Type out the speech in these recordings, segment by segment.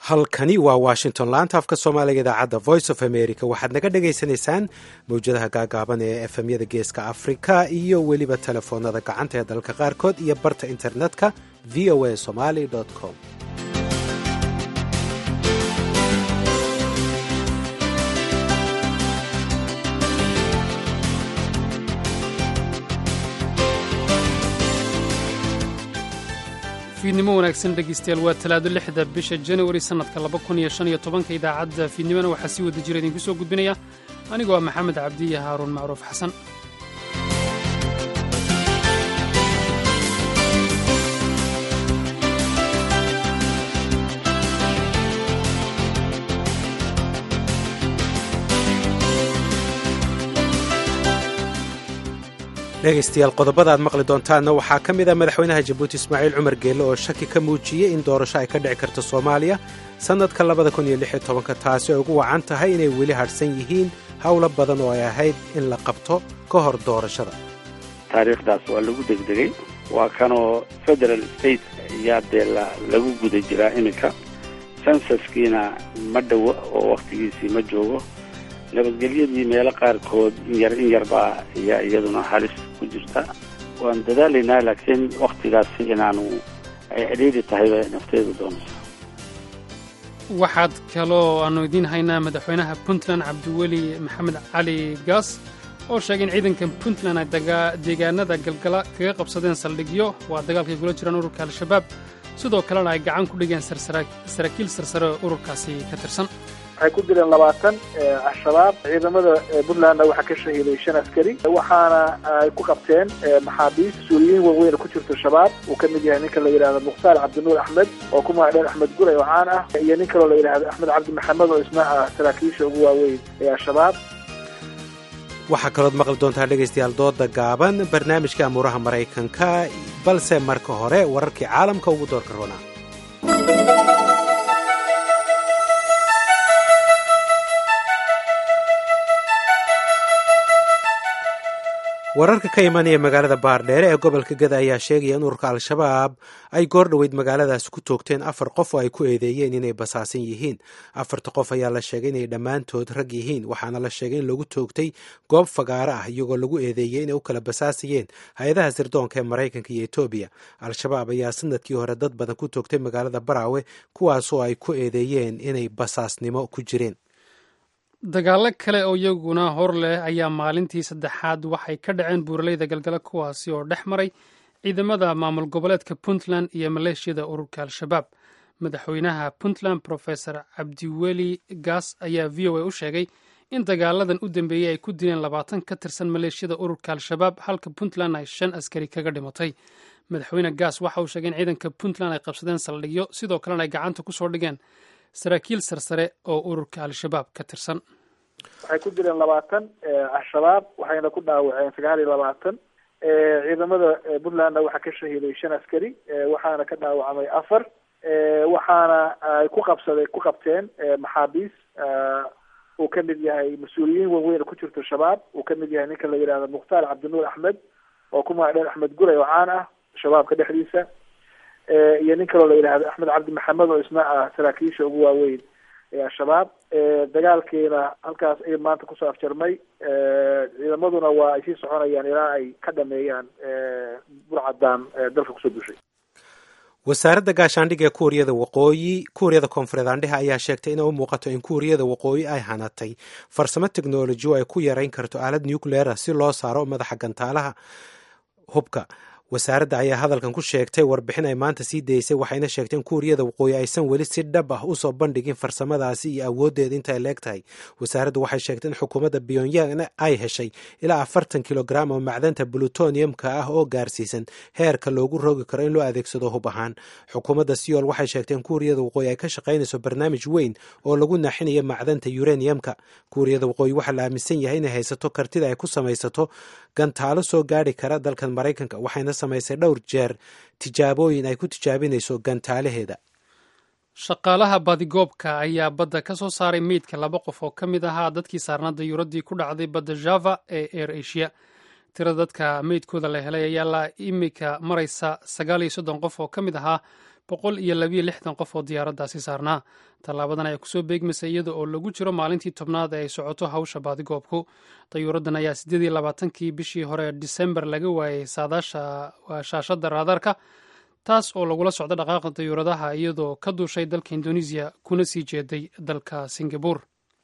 halkani waa washington laanta afka soomaaliga idaacadda voice of america waxaad naga dhagaysanaysaan mawjadaha gaagaaban ee efemyada geeska afrika iyo weliba telefoonada gacanta ee dalalka qaarkood iyo barta internetka v o a somali com fiidnimo wanaagsan dhegaystayaal waa talaado 6da bisha January sanadka 2015 idaacadda fiidnimona waxaa sii wada jira idinku soo gudbinaya anigoo ah Maxamed Cabdi iyo Haaruun Macruuf Xasan. dhegaystayaal qodobada aad maqli doontaanna waxaa ka mid ah madaxweynaha jabuuti ismaaciil cumar geelle oo shaki ka muujiyey in doorasho ay ka dhici karto soomaaliya sannadka 2016 taasi ay ugu wacan tahay inay weli hadhsan yihiin howlo badan oo ay ahayd in la qabto ka hor doorashada. taariikhdaas waa lagu degdegay waa kanoo federal state ayaa dee lagu guda jiraa iminka sensaskiina ma dhowo oo wakhtigiisii ma joogo nabadgelyadii meelo qaarkood in yarbaa ayaa iyaduna halis ku jirta waan dadaalaynaa laakiin wakhtigaasi inaanu ay cidhiidhi tahay nafteedu doonaysa. waxaad kaloo aanu idiin haynaa madaxweynaha puntland cabdiweli maxamed cali gaas oo sheegay in ciidanka puntland ay deegaanada galgala kaga qabsadeen saldhigyo waa dagaalkay kula jiraan ururka al-shabaab sidoo kalena ay gacan ku dhigeen saraakiil sarsare oo ururkaasi ka tirsan. waxay ku dileen 20 al-shabaab ciidamada puntlandna waxaa ka shahiiday 5 askari waxaana ay ku qabteen maxaabiis suuriyiin waaweyn ku jirto shabaab uu ka mid yahay ninka la yidhaahdo mukhtaar cabdinuur axmed oo ku magacdheer axmed guray oo caan ah iyo nin kaloo la yidhaahdo axmed cabdi maxamed oo isna ah saraakiisha ugu waaweyn ee al-shabaab. waxaa kalood maqli doontaa dhegaystayaal dooda gaaban barnaamijka amuuraha maraykanka balse marka hore wararkii caalamka ugu doorka roonaa. wararka ka imanaya magaalada baardheere ee gobolka gada ayaa sheegaya in ururka al-shabaab ay goordhoweyd magaaladaas ku toogteen 4 qof oo ay ku eedeeyeen inay basaasan yihiin 4 qof ayaa la sheegay inay dhammaantood rag yihiin waxaana la sheegay in lagu toogtay goob fagaaro ah iyagoo lagu eedeeyey inay u kala basaasayeen hay-adaha sirdoonka ee maraykanka iyo etoobiya. al-shabaab ayaa sanadkii hore dad badan ku toogtay magaalada baraawe kuwaasoo ay ku eedeeyeen inay basaasnimo ku jireen. dagaallo kale oo iyaguna hor leh ayaa maalintii saddexaad waxay ka dhaceen buuraleyda galgala kuwaasi oo dhex maray ciidamada maamul goboleedka puntland iyo maleeshiyada ururka al-shabaab. madaxweynaha puntland professor cabdiweli gaas ayaa v o a u sheegay in dagaaladan u dambeeyey ay ku dileen 20 ka tirsan maleeshiyada ururka al-shabaab halka puntland ay 5 askari kaga dhimatay. madaxweyne gaas waxa uu sheegay in ciidanka puntland ay qabsadeen saldhigyo sidoo kalena ay gacanta ku soo dhigeen saraakiil sarsare oo ururka al-shabaab ka tirsan. waxay ku dileen 20 al-shabaab waxayna ku dhaawaceen 29 ciidamada puntlandna waxaa ka shahiiday 5 askari waxaana ka dhaawacmay 4 waxaana ay ku qabteen maxaabiis uu ka mid yahay mas-uuliyiin waaweyn ku jirto shabaab uu ka mid yahay ninka la yidhaahdo mukhtaar cabdinuur axmed oo ku magacdheer axmed guray oo caan ah shabaabka dhexdiisa iyo nin kaloo la yidhaahdo axmed cabdi maxamed oo isna ah saraakiisha ugu waaweyn ee al-shabaab. dagaalkiina halkaas ay maanta kusoo afjarmay ciidamaduna waa ay sii soconayaan ilaa ay ka dhameeyaan burcadaan dalka kusoo dushay. wasaaradda gaashaandhigga ee kuuriyada koonfureed aandheha ayaa sheegtay inay u muuqato in kuuriyada waqooyi ay hanatay farsamo teknoloji oo ay ku yarayn karto aalad nucleara si loo saaro madaxa gantaalaha hubka. wasaaradda ayaa hadalkan ku sheegtay warbixin ay maanta sii daysay waxayna sheegtay in kuuriyada waqooyi aysan weli si dhab ah usoo bandhigin farsamadaasi iyo awooddeeda inta ay leeg tahay. wasaaraddu waxay sheegtay in xukuumadda pyongyang ay heshay ilaa 40 kilogram oo macdanta plutoniumka ah oo gaarsiisan heerka loogu rogi karo in loo adeegsado hub ahaan. xukuumadda seoul waxay sheegtay in kuuriyada waqooyi ay ka shaqaynayso barnaamij weyn oo lagu naaxinayo macdanta uraniumka. kuuriyada waqooyi waxaa la aaminsan yahay inay haysato kartida ay ku samaysato gantaalo soo gaari kara dalkan maraykanka waxayna samaysay dhowr jeer tijaabooyin ay ku tijaabinayso gantaalaheeda. shaqaalaha baadigoobka ayaa badda ka soo saaray meydka 2 qof oo ka mid ahaa dadkii saarnaa dayuuraddii ku dhacday badda java ee air asia. tirada dadka meydkooda la helay ayaa la imika maraysa 39 qof oo ka mid ahaa 162 qof oo diyaaraddaasi saarnaa. tallaabadan ayaa kusoo beegmaysa iyada oo lagu jiro maalintii tobnaad ee ay socoto hawsha baadigoobku. dayuuraddan ayaa 28kii bishii hore ee Disembar laga waayay shaashadda raadarka, taas oo lagula socdo dhaqaaqa dayuuradaha iyadoo ka duushay dalka Indonesia kuna sii jeeday dalka Singapore.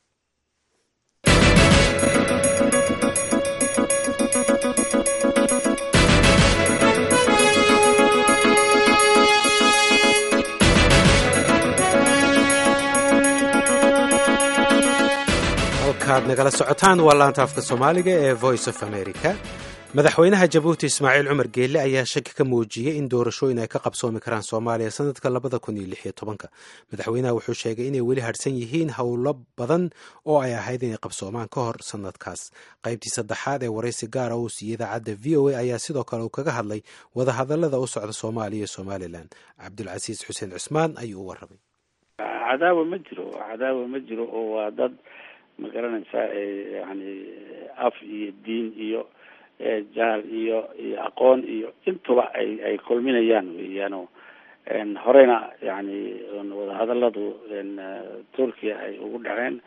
halkaad nagala socotaan waa laanta afka Soomaaliga ee Voice of America. madaxweynaha Jabuuti Ismaaciil Cumar Geelle ayaa shaki ka muujiyay in doorashooyin ay ka qabsoomi karaan Soomaaliya sanadka 2016. madaxweynaha wuxuu sheegay inay weli harsan yihiin howlo badan oo ay ahayd inay qabsoomaan ka hor sanadkaas. qaybtii saddexaad ee waraysi gaar ah uu siiyay idaacadda VOA ayaa sidoo kale uu kaga hadlay wadahadallada u socda Soomaaliya iyo Somaliland. Cabdulcasiis Xuseen Cusmaan ayuu u warramay. cadaawa ma jiro oo waa dad ma garanaysaa yani af iyo diin iyo jaal iyo aqoon iyo intuba ay kulminayaan weeyaano horena yani wadahadalladu Turkiya ay ugu dhaceen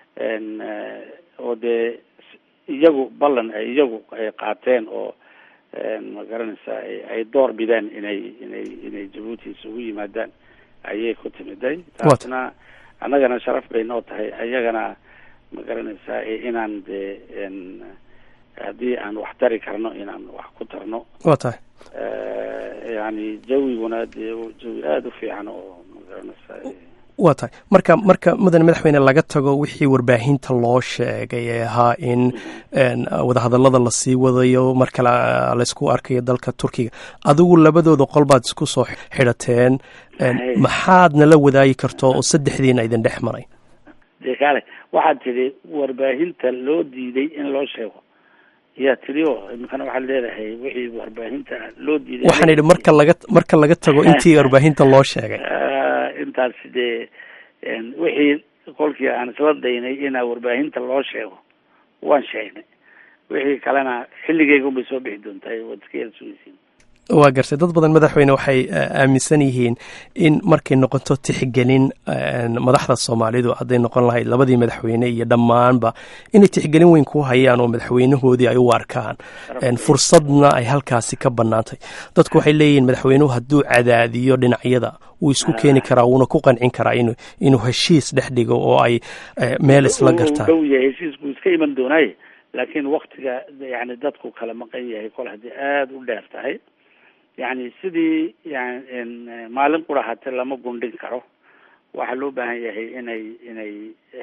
oo dee iyagu ballan ay iyagu ay qaateen oo ma garanaysaa ay door bideen inay Jabuuti isugu yimaadaan ayay ku timiday. taasna annagana sharaf bay noo tahay, ayagana ma garanaysaa inaan dee haddii aan wax tari karno inaan wax ku tarno. waa tahay yani jawiguna dee jawi aada u fiican oo ma garanaysaa. waa tahay marka mudane madaxweyne laga tago wixii warbaahinta loo sheegay ee ahaa in wadahadallada lasii wadayo mar kale laysku arkayo dalka Turkiga, adigu labadooda qolbaad isku soo xidhateen, maxaad nala wadaagi karto oo saddexdiina idin dhex maray? dee kale waxaad tidhi warbaahinta loo diiday in loo sheego yaa tidhi oo imikana waxaad leedahay wixii warbaahinta loo diiday. waxaan idhi marka laga tago intii warbaahinta loo sheegay intaas dee wixii kolkii aan isla daynay inaa warbaahinta loo sheego waan sheegnay, wixii kalena xilligeyga unbay soo bixi doontaa waad iska yar sugaysiin. waa gartay dad badan madaxweyne waxay aaminsan yihiin in markay noqoto tixgelin madaxda Soomaalidu hadday noqon lahayd labadii madaxweyne iyo dhammaanba inay tixgelin weyn ku hayaan oo madaxweynahoodii ay u arkaan fursadna ay halkaasi ka bannaantay. dadku waxay leeyihiin madaxweynuhu hadduu cadaadiyo dhinacyada wuu isku keeni karaa, wuuna ku qancin karaa inuu heshiis dhex dhigo oo ay meel isla gartaan. heshiisku iska iman doonaaye laakiin waktiga yani dadku kala maqan yahay kol haddii aada u dheer tahay, yani sidii yani maalin qura hate lama gundhin karo. waxaa loo baahan yahay inay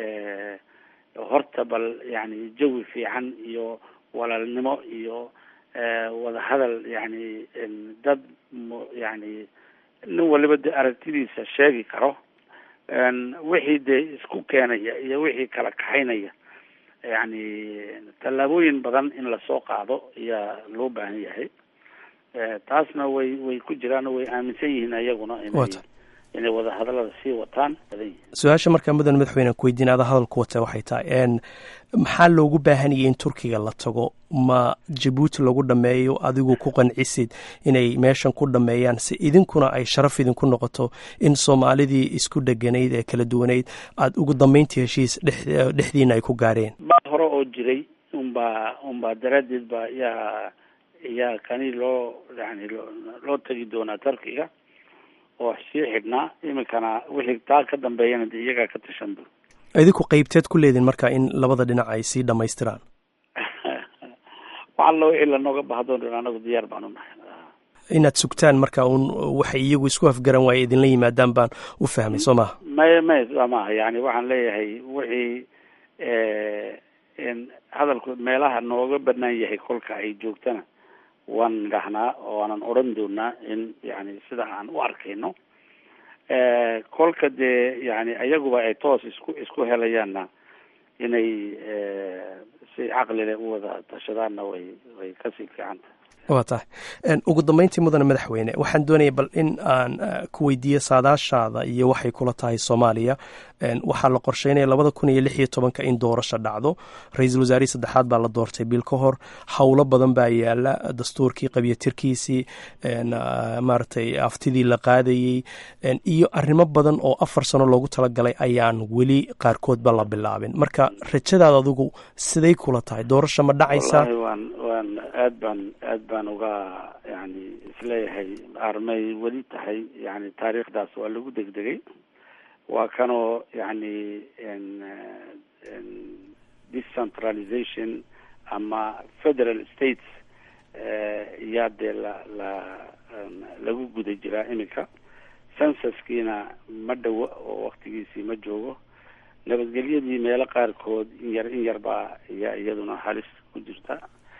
horta bal yani jawi fiican iyo walaalnimo iyo wadahadal yani dad yani nin waliba de aragtidiisa sheegi karo, wixii dee isku keenaya iyo wixii kala kaxaynaya yani tallaabooyin badan in lasoo qaado ayaa loo baahan yahay. taasna way ku jiraan oo way aaminsan yihiin ayaguna inay wadahadallada sii wataan. su-aasha markaa mudan madaxweyne ku weydiin ada hadalku wata waxay tahay maxaa loogu baahanayay in Turkiga la tago? ma Jabuuti lagu dhameeyo adigu ku qancisid inay meeshan ku dhameeyaan si idinkuna ay sharaf idinku noqoto in Soomaalidii isku dheganayd ee kala duwanayd aad ugu dambeyntii heshiis dhexdiina ay ku gaareen? baa hore oo jiray unbaa daraadeed baa yaa kani loo tagi doonaa Turkiga oo sii xidhnaa. imikana wixii taa ka dambeeyana de iyagaa ka tashan doon. idinku qaybteed ku leedin marka in labada dhinac ay sii dhamaystiraan? waxaa loo wixii lanooga bahdoon doon anagu diyaar baan u nahay inaad sugtaan marka waxay iyagu isku afgaran waaye idinla yimaadaan baan u fahmay soo maha? maya maaha yani waxaan leeyahay wixii hadalku meelaha nooga banaan yahay kolka ay joogtana waan nidhahnaa oo aanan odhan doonaa in yani sida aan u arkayno. kolka dee yani ayaguba ay toos isku helayaanna inay si caqli leh u wada tashadaanna way kasii fiicanta. waa tahay ugu dambeyntii mudane madaxweyne waxaan doonaya bal in aan ku weydiiyo saadaashaada iyo waxay kula tahay Soomaaliya. waxaa la qorsheynaya 2016 in doorasho dhacdo. ra-iisul wasaarihii saddexaad baa la doortay bil ka hor. howlo badan baa yaala, dastuurkii qabyaatirkiisii, maaragtay aftidii la qaadayey, iyo arrimo badan oo 4 sano loogu talagalay ayaan weli qaarkoodba la bilaabin. marka rajadaada adigu siday kula tahay? doorasho ma dhacaysaa? waan aad baan uga yani isleeyahay armay weli tahay yani taariikhdaas waa lagu degdegay. waa kanoo yani decentralization ama federal states yaa dee lagu guda jiraa iminka. censuskiina ma dhowo oo waktigiisii ma joogo. nabadgelyadii meelo qaarkood in yar baa iyaduna halis ku jirta.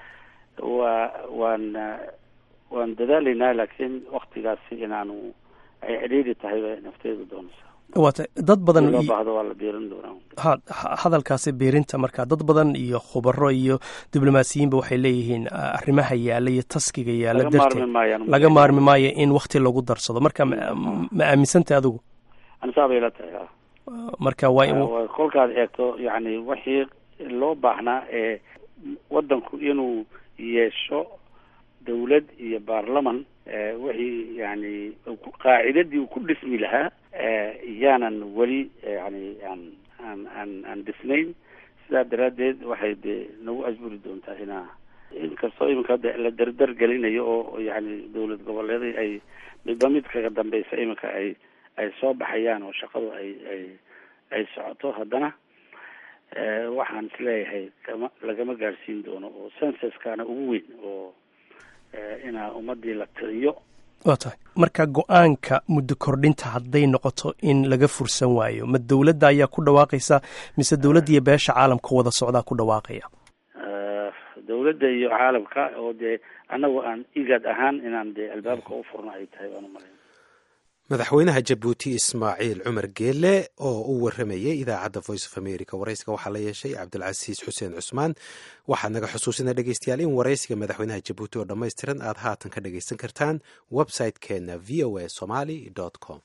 waan dadaalaynaa, laakiin waktigaasi inaanu ay cidhiidhi tahay bay nafteedu doonaysaa. waata dad badan loo baahdo waa la biirin doonaa. hadalkaasi biirinta marka dad badan iyo khubaro iyo diblomaasiyiinba waxay leeyihiin arrimaha yaala iyo taskiga yaala darteed laga maarmi maayo in wakti lagu darsado. marka ma aaminsantay adigu? anisaabay la tahay. marka kolkaad eegto yani wixii loo baahnaa ee wadanku inuu yeesho dawlad iyo baarlaman, wixii yani qaacidadii uu ku dhismi lahaa yaanan weli yani aan dhisnayn. sidaa daraaddeed waxay dee nagu ajburi doontaa inkastoo iminka hadda la dardar gelinayo oo yani dawlad goboleeday ay midba mid kaga dambeysa iminka ay soo baxayaan oo shaqadu ay socoto, haddana waxaan isleeyahay lagama gaadhsiin doono oo censuskaana ugu weyn oo inaa ummadii la tiriyo. waa tahay marka go-aanka muddo kordhinta hadday noqoto in laga fursan waayo, ma dawladda ayaa ku dhawaaqaysa mise dawladda iyo beesha caalamka wada socdaa ku dhawaaqaya? dawladda iyo caalamka oo dee annagu aan igad ahaan inaan dee albaabka u furno ay tahay baan umalayn. madaxweynaha Jabuuti Ismaaciil Cumar Geele oo u waramayay idaacadda Voice of America. waraysiga waxaa la yeeshay Cabdilcasiis Xuseen Cusmaan. waxaad naga xusuusinaa dhegeystayaal in waraysiga madaxweynaha Jabuuti oo dhammaystiran aad haatan ka dhageysan kartaan website-keena voasomali.com.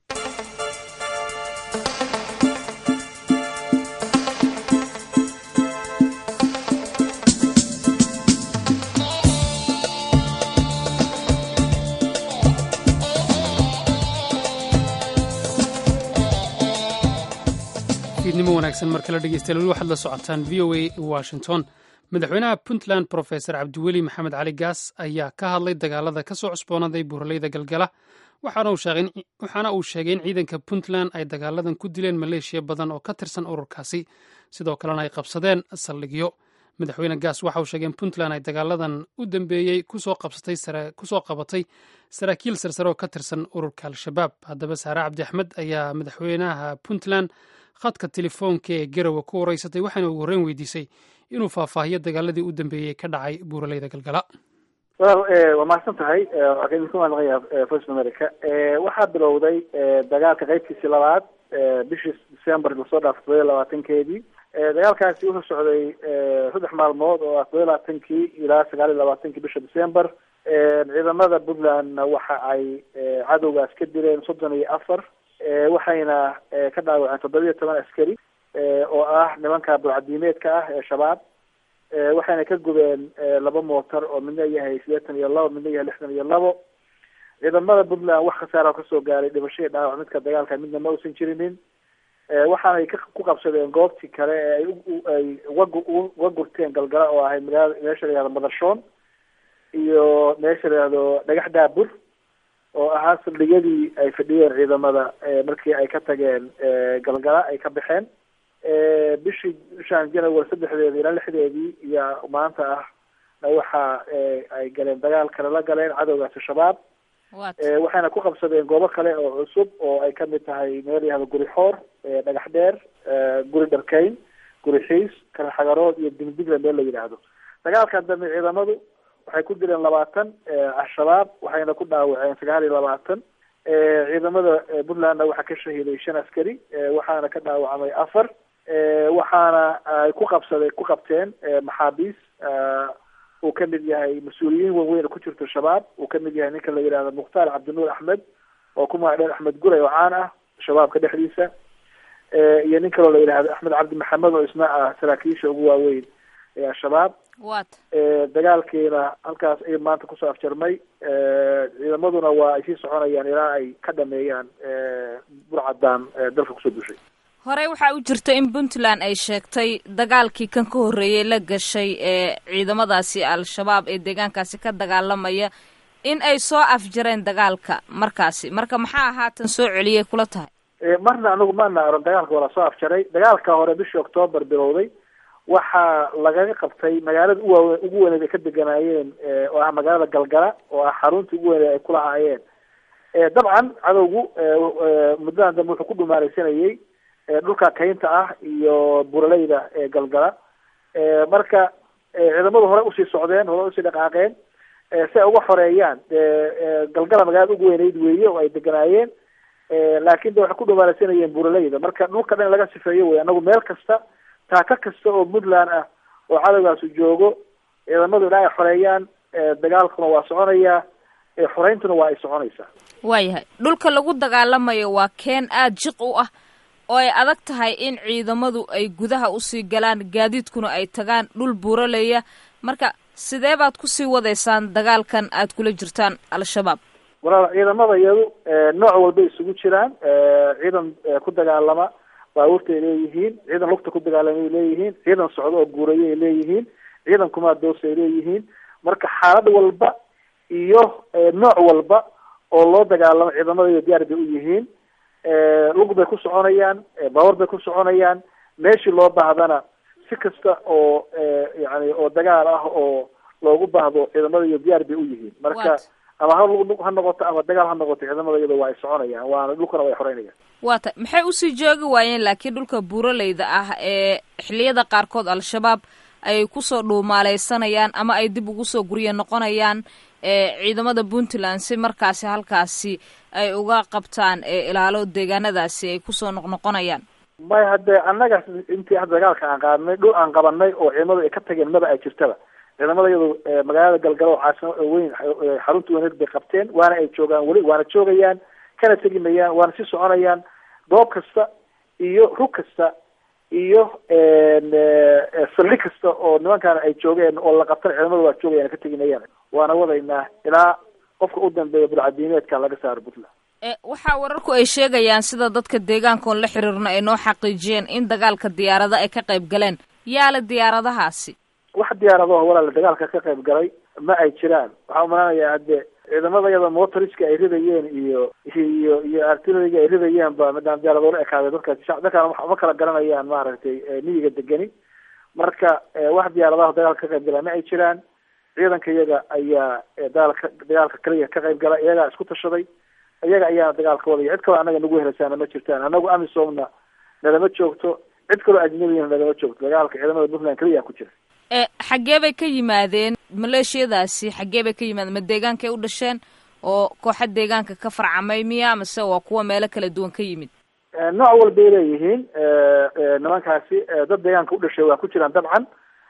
fiidnimo wanaagsan mar kale dhegeystayaal weli waxaad la socotaan v o a washington. madaxweynaha puntland professor cabdiweli maxamed cali gaas ayaa ka hadlay dagaalada ka soo cusboonaaday buuraleyda galgala, waxaana uu sheegay in ciidanka puntland ay dagaaladan ku dileen maleeshiya badan oo ka tirsan ururkaasi, sidoo kalena ay qabsadeen saldhigyo. madaxweyne gaas waxa uu sheegay in puntland ay dagaaladan u dambeeyey kusoo qabatay saraakiil sarsare oo ka tirsan ururka al-shabaab. haddaba saare cabdi axmed ayaa madaxweynaha puntland khadka telefoonka ee garowe ku wareysatay, waxaana ugu horreyn weydiisay inuu faahfaahiyo dagaaladii u dambeeyey ka dhacay buuraleyda galgala. waa mahadsan tahay. voice america waxaa bilowday dagaalka qaybtiisii labaad bishii December lasoo dhaafay 22-keedii. dagaalkaasi wuxuu socday 3 maalmood oo 22-kii ilaa 29-kii bisha December. ciidamada Puntland waxa ay cadowgaas ka dileen 34, waxayna ka dhaawaceen 17 askari oo ah nimanka burcadiimeedka ah ee shabaab. waxayna ka gubeen 2 mootar oo midna yahay 82 midna yahay 62. ciidamada Puntland wax khasaaro ka soo gaaray dhibashada dhaawac midka dagaalka midna ma uusan jirinin. waxaanay ku qabsadeen goobtii kale ee ay uga gurteen galgala oo ahay meesha la yihahdo Madarshoon iyo meesha la yihahdo Dhagax Daabur oo ahaa saldhigyadii ay fadhiyeen ciidamada markii ay ka tageen galgala ay ka baxeen. bishaan January 3 ilaa 6 iyo maanta ah waxa ay galeen dagaal kale la galeen cadowgaasi shabaab. waxayna ku qabsadeen goobo kale oo cusub oo ay kamid tahay meel yahdo Guri Xoor, Dhagax Dheer, Guri Dharkayn, Guri Xiis, Karxagarood iyo Digdigla meel la yidhaahdo. dagaalka dambe ciidamadu waxay ku dileen 20 al-shabaab, waxayna ku dhaawaceen 29. ciidamada Puntland waxa ka shahiiday 5 askari, waxaana ka dhaawacmay 4. waxaana ay ku qabteen maxaabiis uu ka mid yahay mas-uuliyiin waaweyn ku jirto shabaab uu ka mid yahay ninka la yidhahdo mukhtaar cabdinuur axmed oo ku magac dheer axmed guray oo caan ah shabaabka dhexdiisa, iyo nin kaloo la yidhahdo axmed cabdi maxamed oo isna ah saraakiisha ugu waaweyn ee al-shabaab. dagaalkeena halkaas ay maanta kusoo afjarmay, ciidamaduna waa ay sii soconayaan ilaa ay ka dhameeyaan burcadaan dalka kusoo dushay. horey waxaa u jirta in puntland ay sheegtay dagaalkii kan ka horreeyey la gashay ciidamadaasi al-shabaab ee deegaankaasi ka dagaalamaya in ay soo afjareen dagaalka markaasi, marka maxaa haatan soo celiyay kula tahay? marna anagu maana aron dagaalka waa lasoo afjaray. dagaalka hore bishii octoobar bilowday waxaa lagaga qabtay magaalada ugu weyneed ay ka deganaayeen oo ah magaalada galgala oo ah xaruntii ugu weyneed ay kulahaayeen. dabcan cadowgu muddadan dambe wuxuu ku dhumaalaysanayay dhulka kaynta ah iyo buraleyda galgala, marka ciidamadu hore usii socdeen, hore usii dhaqaaqeen si ay uga xoreeyaan galgala magaalada ugu weyneyd weeye oo ay deganaayeen, laakin de waxay ku dhumaalaysanayeen buraleyda. marka dhulka dhan laga sifeeyo wey. anagu meel kasta taaka kasta oo puntland ah oo cadowgaasu joogo ciidamadu ilaa ay xoreeyaan dagaalkuna waa soconayaa, xoreyntuna waa ay soconaysaa. waayahay, dhulka lagu dagaalamayo waa keen aada jiq u ah oo ay adag tahay in ciidamadu ay gudaha usii galaan, gaadiidkuna ay tagaan, dhul buuraleya. marka sidee baad kusii wadaysaan dagaalkan aad kula jirtaan al-shabaab? walaal, ciidamada iyadu nooc walba isugu jiraan. ciidan ku dagaalama baabuurta ay leeyihiin, ciidan lugta ku dagaalama ay leeyihiin, ciidan socdo oo guuraya ay leeyihiin, ciidan kumaadoosa ay leeyihiin. marka xaalad walba iyo nooc walba oo loo dagaalamo ciidamada iyo diyaar bay u yihiin. lug bay ku soconayaan, baabuur bay ku soconayaan, meeshii loo baahdana si kasta oo yani oo dagaal ah oo loogu baahdo ciidamada iyo diyaar bay u yihiin. marka ama lug ha noqoto ama dagaal ha noqoto ciidamada iyada waa ay soconayaan, waana dhulkana way xoreynayaan. waata maxay usii joogi waayeen laakiin dhulka buuraleyda ah ee xilliyada qaarkood al-shabaab ay kusoo dhuumaaleysanayaan ama ay dib ugu soo guryo noqonayaan ciidamada puntland si markaasi halkaasi ay uga qabtaan ilaalo deegaanadaasi ay kusoo noqnoqonayaan? may hadde annaga intii hadda dagaalka aan qaadnay dhul aan qabanay oo ciidamadu ay ka tageen maba ay jirtaba. ciidamada iyadu magaalada galgalo oo caasimo weyn xarunta weyneed bay qabteen, waana ay joogaan weli, waana joogayaan, kana tegi mayaan, waana sii soconayaan. goob kasta iyo rug kasta iyo saldhig kasta oo nimankaana ay joogeen oo la qabtan ciidamada waa joogayaan, ka tegi mayaan. waana wadaynaa ilaa qofka u dambeeya burcadiimeedka laga saaro puntland. waxaa wararku ay sheegayaan sida dadka deegaanka oon la xiriirna ay noo xaqiijiyeen in dagaalka diyaarada ay ka qayb galeen. yaala diyaaradahaasi? wax diyaaradaho walaala dagaalka ka qayb galay ma ay jiraan. waxaa umalaanayaa hadde ciidamada iyada motoriska ay ridayeen iyo artilleriga ay ridayeen ba midaan diyaaradola ekaaday. dadkaan ma kala garanayaan maaragtay miyiga degeni. marka wax diyaaradaho dagaalka ka qayb galay ma ay jiraan. ciidanka iyaga ayaa dagaalka kaliya ka qayb gala, iyagaa isku tashaday, iyaga ayaana dagaalka wadaya. cid kaloo annaga nagu helasaana ma jirtaan. anagu amisomna nalama joogto, cid kaloo ajnabiyana nalama joogto. dagaalka ciidamada puntland kaliya ku jira. xaggee bay ka yimaadeen maleeshiyadaasi? xaggee bay ka yimaadeen? ma deegaankay u dhasheen oo kooxa deegaanka ka farcamay miya, mase waa kuwa meelo kala duwan ka yimid? nooc walbay leeyihiin nimankaasi. dad deegaanka u dhashay waa ku jiraan dabcan,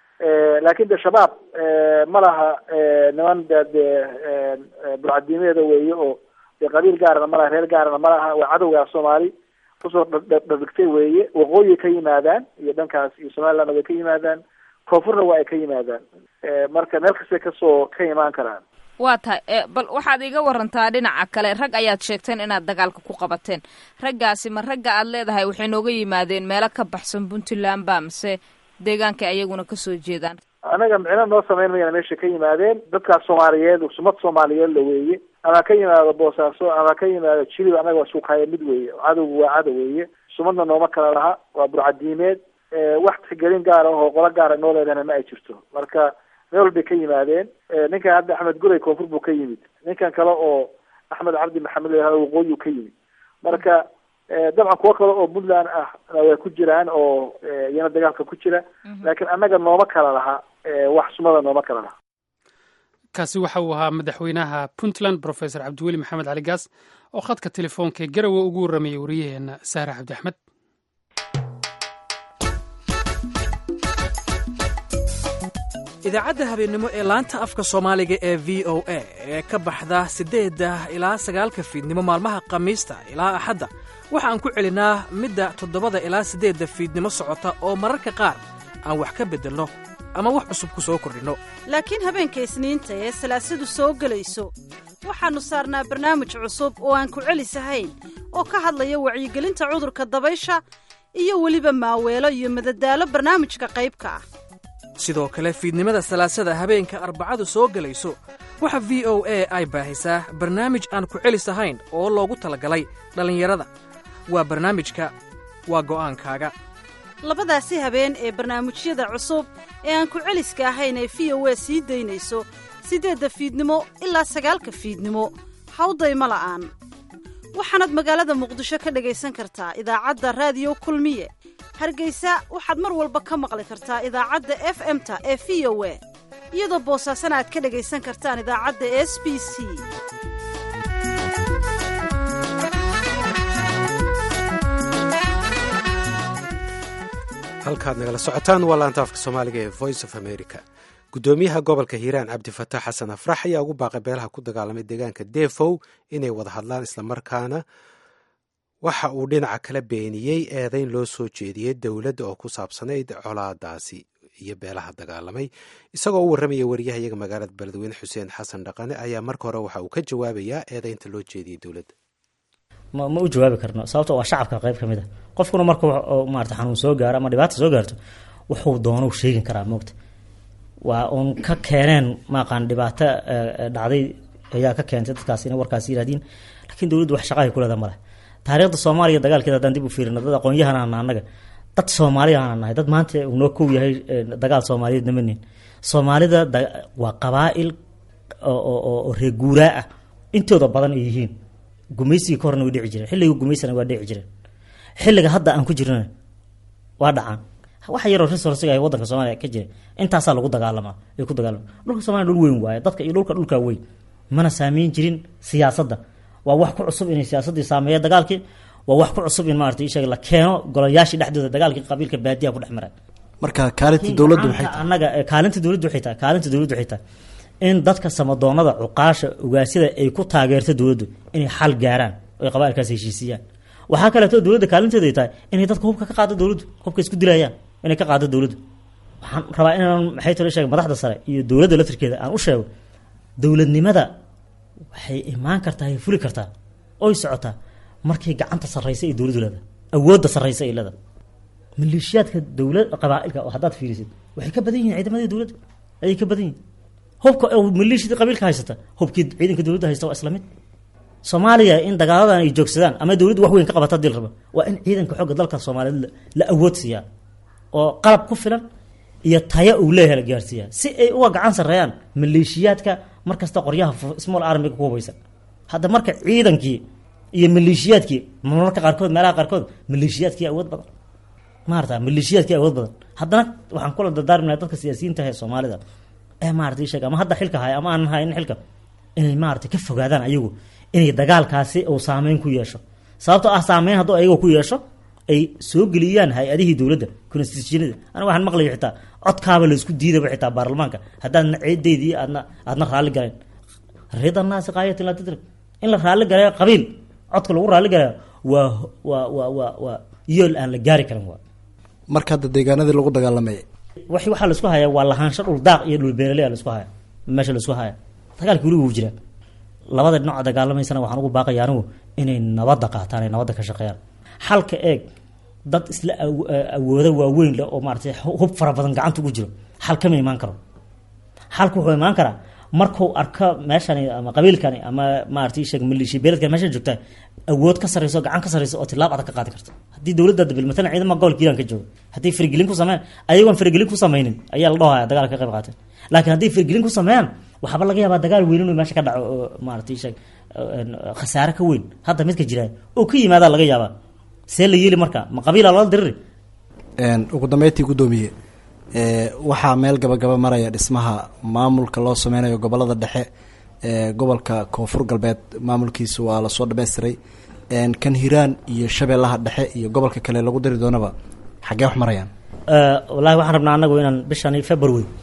laakin de shabaab ma laha niman de burcadiimeeda weeye oo de qabiil gaarana malaha, reer gaarana malaha. waa cadowgaa soomaali kusoo dhadhigtay weeye. waqooyi ka yimaadaan iyo dhankaas iyo somalilandna way ka yimaadaan, koonfurna waa ay ka yimaadaan. marka meel kastay ka imaan karaan. waa tahay bal waxaad iga warantaa dhinaca kale, rag ayaad sheegteen inaad dagaalka ku qabateen. raggaasi ma ragga aad leedahay waxay nooga yimaadeen meelo ka baxsan puntland ba, mase deegaanka ayaguna kasoo jeedaan? anaga micno noo samayn mayana meesha ka yimaadeen. dadkaas soomaaliyeed sumad soomaaliyeed la weeye, ama ka yimaado boosaaso ama ka yimaado jilib, anaga waa suuqhaya mid weeye. cadowgu waa cadow weeye, sumadna nooma kala laha, waa burcadiimeed. wax tixgelin gaara oo qolo gaara noo leedahana ma ay jirto. marka meel walbay ka yimaadeen. ninkan hadda axmed guray koonfur buu ka yimid, ninkan kale oo axmed cabdi maxamed layihahdo waqooyiu ka yimid. marka dabcan kuwo kale oo puntland ah way ku jiraan oo iyana dagaalka ku jira, laakiin annaga nooma kala laha, wax sumada nooma kala laha. kaasi waxa uu ahaa madaxweynaha puntland professor cabdiweli maxamed cali gaas oo khadka telefoonka garowe ugu warramayay wariyaheena sahre cabdi axmed. idaacadda habeennimo ee laanta afka soomaaliga ee v o a ee ka baxda 8 ilaa 9 fiidnimo maalmaha khamiista ilaa axadda waxaan ku celinaa midda 7 ilaa 8 fiidnimo socota oo mararka qaar aan wax ka beddelno ama wax cusub ku soo kordhinno. laakiin habeenka isniinta ee salaasadu soo gelayso waxaannu saarnaa barnaamij cusub oo aan ku celisahayn oo ka hadlaya wacyigelinta cudurka dabaysha iyo weliba maaweelo iyo madadaalo barnaamijka qaybka ah. sidoo kale fiidnimada salaasada habeenka arbacadu soo gelayso waxa v o a ay baahisaa barnaamij aan ku celisahayn oo loogu talagalay dhallinyarada. waa barnaamijka waa go'aankaaga. labadaasi habeen ee barnaamijyada cusub ee aan ku celiska ahayn ee v o a sii daynayso 8 fiidnimo ilaa 9 fiidnimo hawdayma la'aan. waxaanaad magaalada muqdisho ka dhagaysan kartaa idaacadda raadiyo kulmiye. hargeysa waxaad mar walba ka maqli kartaa idaacadda FM-ta ee v o a iyadoo boosaasana aad ka dhagaysan kartaan idaacadda SBC. halkaad nagala socotaan waa laanta afka soomaaliga ee voice of america. guddoomiyaha gobolka hiiraan cabdifataax xasan afrax ayaa ugu baaqay beelaha ku dagaalamay deegaanka deefow inay wada hadlaan islamarkaana waxa uu dhinaca kala beeniyey eedayn loo soo jeediyey dowladda oo ku saabsanayd colaadaasi iyo beelaha dagaalamay. isagoo u warramaya wariyahayaga magaalada beledweyne xuseen xasan dhaqane ayaa marka hore waxa uu ka jawaabayaa eedaynta loo jeediyey dowladda. ma u jawaabi karno sababto waa shacabka qayb ka mid ah. qofkuna markuu maarata xanuun soo gaaro ama dhibaato soo gaarto wuxuu doono sheegin karaa moogta. waa uun ka keeneen maaqaan dhibaato dhacday ayaa ka keentay dadkaas inay warkaas yiraahdeen, laakiin dowladdu wax shaqo ay ku leedahay male. taariikhda Soomaaliya dagaalkeeda haddaan dib u fiirino dad aqoon-yahan aan annaga dad Soomaaliya aan nahay dad maanta uu noo kow yahay dagaal Soomaaliyeed namanin. Soomaalida waa qabaa'il oo reer guuraa ah intooda badan ay yihiin. gumaysiga korna way dhici jireen, xilliga gumaysana waa dhici jireen, xilliga hadda aan ku jirnana waa dhacaan. waxa yaroo resource ay wadanka Soomaaliya ka jira intaasaa lagu dagaalamaa ay ku dagaalamaa. dhulka Soomaaliya dhul weyn waaye, dadka iyo dhulka weyn mana saameyn jirin siyaasadda. waa wax ku cusub in siyaasadda saameeyo dagaalkii, waa wax ku cusub in maartay sheeg la keeno golayaashii dhexdooda dagaalkii qabiilka baadiyaha ku dhexmaray. marka kaalinta dawladdu waxay tahay annaga kaalinta dawladdu waxay tahay in dadka samadoonada cuqaasha ugaasida ay ku taageerto dawladdu inay xal gaaraan oo qabaa'ilkaas heshiisiyaan. waxa kale oo dawladda kaalinteedu tahay inay dadka hubka ka qaado dawladdu, hubka isku dilayaan inay ka qaado dawladdu. waxaan rabaa inaan maxay tolo sheeg madaxda sare iyo dawladda laftirkeeda aan u sheego dawladnimada waxay imaan kartaa ay fuli kartaa oo ay socotaa markay gacanta sarreysa ee dawladdu leedahay, awoodda sarreysa ee leedahay. maleeshiyaadka dawladda qabaa'ilka oo haddaad fiirisid waxay ka badan yihiin ciidamada dawladda, ayay ka badan yihiin. hubka oo maleeshiyada qabiilka haysata hubkii ciidanka dawladda haysta waa isla mid. Soomaaliya in dagaaladan ay joogsadaan ama dawladdu wax weyn ka qabata dil raba waa in ciidanka xoogga dalka Soomaaliyeed la awood siiyaa oo qalab ku filan iyo tayo uu leeyahay la gaarsiiyaa si ay uga gacan sareeyaan maleeshiyaadka markasta qoryaha small army ku hubaysan. hadda marka ciidankii iyo maleeshiyaadkii mararka qaarkood meelaha qaarkood maleeshiyaadkii awood badan maarta maleeshiyaadkii awood badan. haddana waxaan kula dardaarminaa dadka siyaasiyiinta ee Soomaalida maartay sheeg ama hadda xilka hay ama aan hayn xilka inay maartay ka fogaadaan ayagu inay dagaalkaasi uu saameyn ku yeesho. sababtoo ah saameyn haddii ayagu ku yeesho ay soo geliyaan hay-adihii dawladda constitutionada. aniga waxaan maqlay xitaa codkaaba la isku diidaba xitaa baarlamaanka haddaan ciideedii aadna raalli galeen ridan naas qaayat la tadrib in la raalli galay qabiil codka lagu raalli galay waa yool aan la gaari karin. waa marka hadda deegaanadii lagu dagaalamay waxa la isku hayaa waa lahaansho dhul daaq iyo dhul beeraley la isku hayaa. meesha la isku hayaa dagaalka weli wuu jiraa. labada dhinac dagaalamaysan waxaan ugu baaqayaa anigu inay nabadda qaataan, ay nabadda ka shaqeeyaan. xalka eeg dad isla awooda waaweyn leh oo maartay hub fara badan gacanta ugu jiro xal kama imaan karo. xalku wuxuu imaan karaa markuu arko meeshani ama qabiilkani ama maartay sheeg maleeshiya beeladka meesha joogta awood ka sareyso gacan ka sareyso oo tilaab adag ka qaadi karto. haddii dawladda dabil matalan ciidamada gobolka Hiiraan ka joogo haddii faragelin ku sameeyaan ayagoon faragelin ku sameynin ayaa la dhahayaa dagaal ka qayb qaateen. laakiin haddii faragelin ku sameeyaan waxba laga yaabaa dagaal weyn inuu meesha ka dhaco oo maartay sheeg khasaare ka weyn hadda midka jira oo ka yimaada laga yaabaa. see la yeeli marka ma qabiil la dirri. ugu dambeyntii gudoomiye waxaa meel gabagaba maraya dhismaha maamulka loo sameynayo gobolada dhexe gobolka koonfur galbeed maamulkiisa waa la soo dhameystiray. kan Hiiraan iyo Shabeellaha dhexe iyo gobolka kale lagu dari doonaba xagee wax marayaan. wallaahi waxaan rabnaa anagu inaan bishani February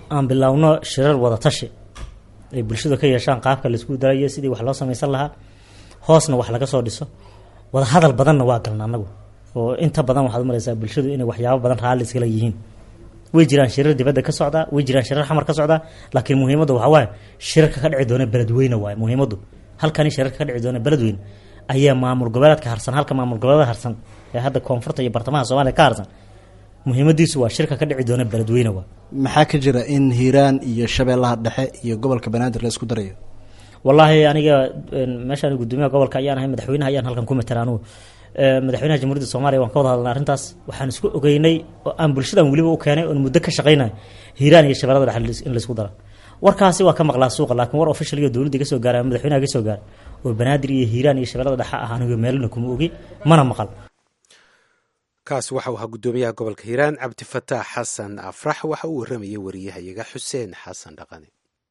aan bilaawno shirar wada tashi ay bulshada ka yeeshaan qaabka laisku darayo sidii wax loo samaysan lahaa, hoosna wax laga soo dhiso. wada hadal badanna waa galna anagu, oo inta badan waxaad maraysaa bulshadu inay waxyaabo badan raalli iskala yihiin. way jiraan shirar dibadda ka socda, way jiraan shirar xamar ka socda, laakiin muhiimaddu waxaa waaye shirarka ka dhici doona beledweyne waaye muhiimaddu. halkani shirarka ka dhici doona beledweyne ayaa maamul goboleedka harsan, halka maamul goboleedka harsan ee hadda koonfurta iyo bartamaha Soomaaliya ka harsan muhiimadiisu waa shirka ka dhici doona beledweyne waa. maxaa ka jira in Hiiraan iyo Shabeellaha Dhexe iyo gobolka Banaadir la isku darayo? wallaahi aniga meeshaan gudoomiyaha gobolka ayaan ahay, madaxweynaha ayaan halkan ku matalaanu. madaxweynaha jamhuuriyadda Soomaaliya waan ka wada hadalnay arrintaas, waxaan isku ogeynay oo aan bulshadan weliba u keenay oo muddo ka shaqeynay Hiiraan iyo Shabeellada Dhexe in la isku daro. warkaasi waa ka maqlaa suuqa, laakiin war official iyo dawladda ka soo gaaray madaxweynaha ka soo gaaray oo Banaadir iyo Hiiraan iyo Shabeellada Dhexe ah aniga meelna kuma ogi mana maqal. kaas waxa uu ahaa gudoomiyaha gobolka Hiiraan Cabdifataax Xasan Afrax, waxa uu waramayay wariyahayaga Xuseen Xasan Dhaqane.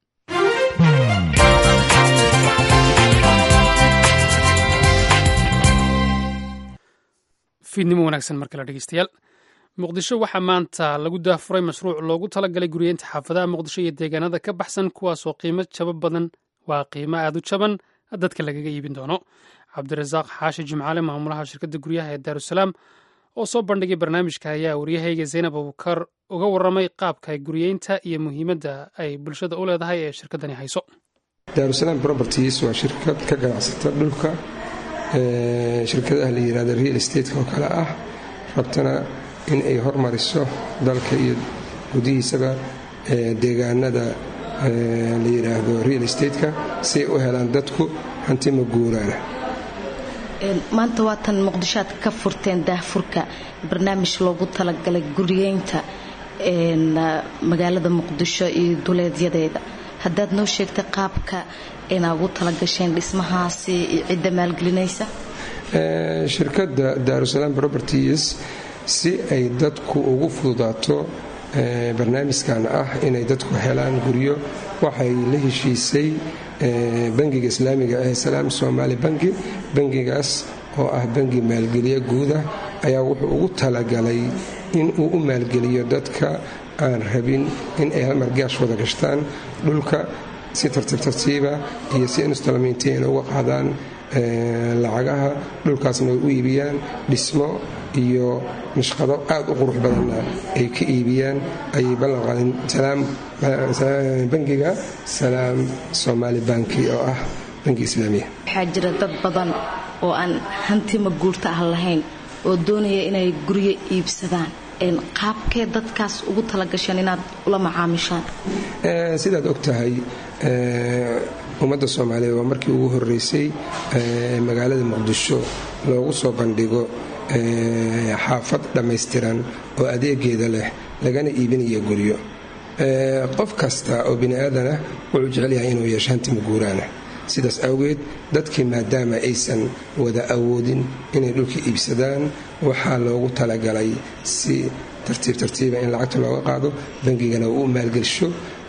fiidnimo wanaagsan markale dhegeystayaal. muqdisho waxaa maanta lagu daafuray mashruuc loogu talagalay guryeynta xaafadaha muqdisho iyo deegaanada ka baxsan, kuwaasoo qiimo aad u jaban dadka lagaga iibin doono. cabdirasaaq xaashi jimcaale, maamulaha shirkadda guryaha ee Daarusalaam oo soo bandhigay barnaamijka, ayaa waryahayga Zaynab Abubakar uga waramay qaabka guryeynta iyo muhiimadda ay bulshada u leedahay ee shirkaddani hayso. Daarusalaam Properties waa shirkad ka ganacsata dhulka, shirkadaha la yiraahdo real estate oo kale ah, rabtana in ay hormariso dalka iyo gudihiisaba deegaanada la yiraahdo real estate-ka si ay u helaan dadku hanti ma guuraana. maanta waatan muqdisho aad ka furteen daahfurka barnaamij loogu talagalay guryeynta magaalada muqdisho iyo duleedyadeeda. haddaad noo sheegtay qaabka inaa ugu talagasheen dhismahaasi iyo cidda maalgelinaysa. shirkadda Daarusalaam Properties si ay dadku ugu fududaato barnaamijkan ah inay dadku helaan guryo, waxay la heshiisay bangiga islaamiga ah Salaam Somali Bangi. bangigaas oo ah bangi maalgeliye guuda ayaa wuxuu ugu talagalay in uu u maalgeliyo dadka aan rabin in ay hal margaash wada gashtaan dhulka, si tartiiba iyo si installmentiin uga qaadaan lacagaha dhulkaasna ay u iibiyaan, dhismo iyo nashqado aad u qurux badanna ay ka iibiyaan. ay ballan qaadeen bangiga Salaam Somali Banki oo ah bangi islaamiya. waxaa jira dad badan oo aan hanti ma guurta ah lahayn oo doonaya inay guryo iibsadaan. qaabkee dadkaas ugu talagasheen inaad ula macaamishaan? sidaad og tahay ummadda Soomaaliyeed waa markii ugu horeysay magaalada Muqdisho loogu soo bandhigo xaafad dhammaystiran oo adeegeeda leh lagana iibinayo guryo. qof kasta oo bini aadana wuxuu jecel yahay inuu yeesho hanti ma guuraana. sidaas awgeed dadkii maadaama aysan wada awoodin inay dhulka iibsadaan, waxaa loogu talagalay si tartiiba in lacagta looga qaado, bangigana uu u maalgelsho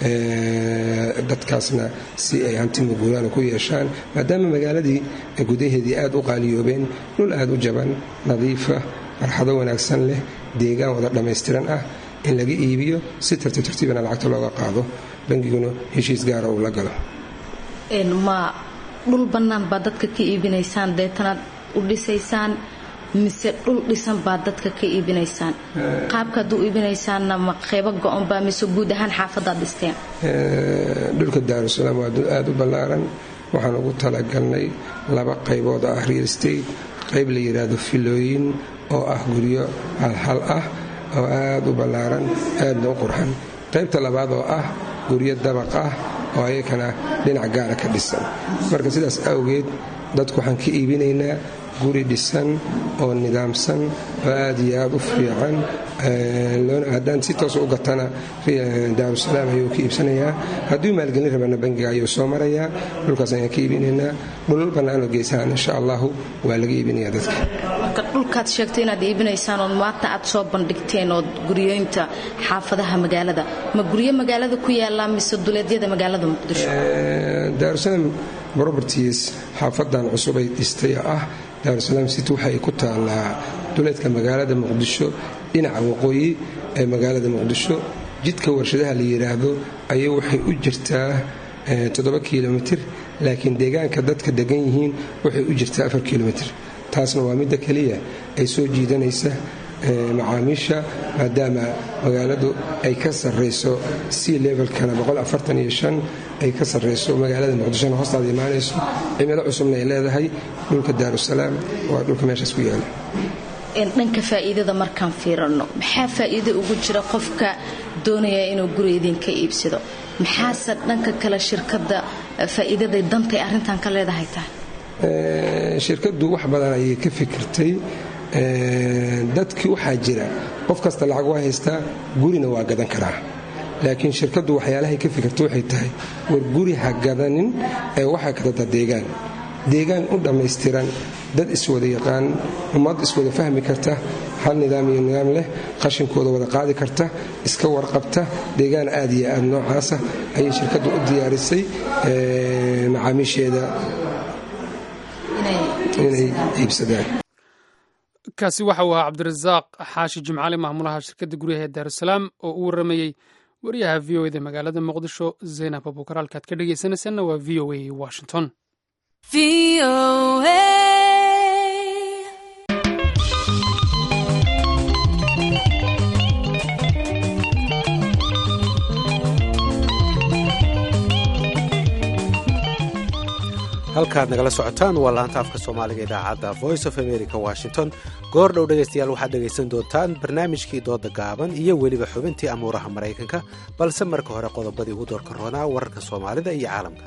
dadkaasna si ay hanti maguuraana ku yeeshaan, maadaama magaaladii gudaheedii aad u qaaliyoobeen, dhul aad u jaban, nadiifa, marxado wanaagsan leh, deegaan wada dhammaystiran ah in laga iibiyo, si tartiibana lacagta looga qaado, bangiguna heshiis gaara uu la galo. ma dhul bannaan baad dadka ka iibinaysaan deetanaad u dhisaysaan, mise dhul dhisan baad dadka ka iibinaysaan? qaabkaad u iibinaysaanna ma qeybo go-on baa mise guud ahaan xaafadaad dhisteen? dhulka Daarusalaam waa dul aad u ballaaran. waxaan ugu talagalnay 2 qaybood ah real estate. qayb la yiraahdo filooyin oo ah guryo hal ah oo aad u ballaaran, aadna u qurxan. qaybta labaad oo ah guryo dabaq ah oo ayakana dhinac gaara ka dhisan. marka sidaas awgeed dadku waxaan ka iibinaynaa guri dhisan oo nidaamsan oo aad iyo aad u fiican. haddaan si toos u gatana Daarusalaam ayuu ka iibsanayaa, hadduu maalgelin rabana bangiga ayuu soo marayaa. dhulkaas ayaan ka iibinaynaa. dhulal bannaanoo geesahan insha allahu waa laga iibinayaa dadka. marka dhulkaad sheegtay inaad iibinaysaan oo maanta aad soo bandhigteen oo guryeynta xaafadaha magaalada, ma guryo magaalada ku yaallaa mise duleedyada magaalada Muqdisho? Daarusalaam Properties xaafadan cusub ay dhistay ah Daarusalaam City waxay ku taalaa duleedka magaalada Muqdisho, dhinaca waqooyi ee magaalada Muqdisho, jidka warshadaha la yidhaahdo ayay waxay u jirtaa 7 kilomitir, laakiin deegaanka dadka degan yihiin waxay u jirtaa 4 kilomitir. taasna waa midda keliya ay soo jiidanaysa macaamiisha, maadaama magaaladu ay ka sarrayso sea levelkana 145 ay ka sarrayso magaalada muqdishona hoostaada imaanayso. cimilo cusubna ay leedahay. dhulka daarusalaam waa dhulka meeshaas ku yaala. dhanka faa'iidada markaan fiirano, maxaa faa'iido ugu jira qofka doonaya inuu guri idinka iibsado? maxaase dhanka kale shirkadda faa'iidaday dantay arrintan ka leedahay tahay? shirkaddu wax badan ayay ka fikirtay. dadkii waxaa jira qof kasta lacag waa haystaa, gurina waa gadan karaa, laakiin shirkaddu waxyaalahay ka fikirta waxay tahay war guri ha gadanin ee waxaa kadada deegaan u dhammaystiran, dad iswada yaqaan, ummad iswada fahmi karta, hal nidaam iyo nidaam leh, qashinkooda wada qaadi karta, iska warqabta, deegaan aad iyo aad noocaasa ayay shirkaddu u diyaarisay macaamiisheeda inay iibsadaan. kaasi waxa uu ahaa cabdirasaaq xaashi jimcaale, maamulaha shirkadda guryaha ee daarusalaam, oo u waramayey wariyaha v o eda magaalada muqdisho zaynab abuukar. halkaad ka dhegaysanaysanna waa v o a washington. halkaad nagala socotaan waa laanta afka soomaaliga idaacadda voice of america washington. goor dhow dhegaystayaal waxaad dhegaysan doontaan barnaamijkii dooda gaaban iyo weliba xubintii amuuraha maraykanka, balse marka hore qodobadii ugu doorka roonaa wararka soomaalida iyo caalamka.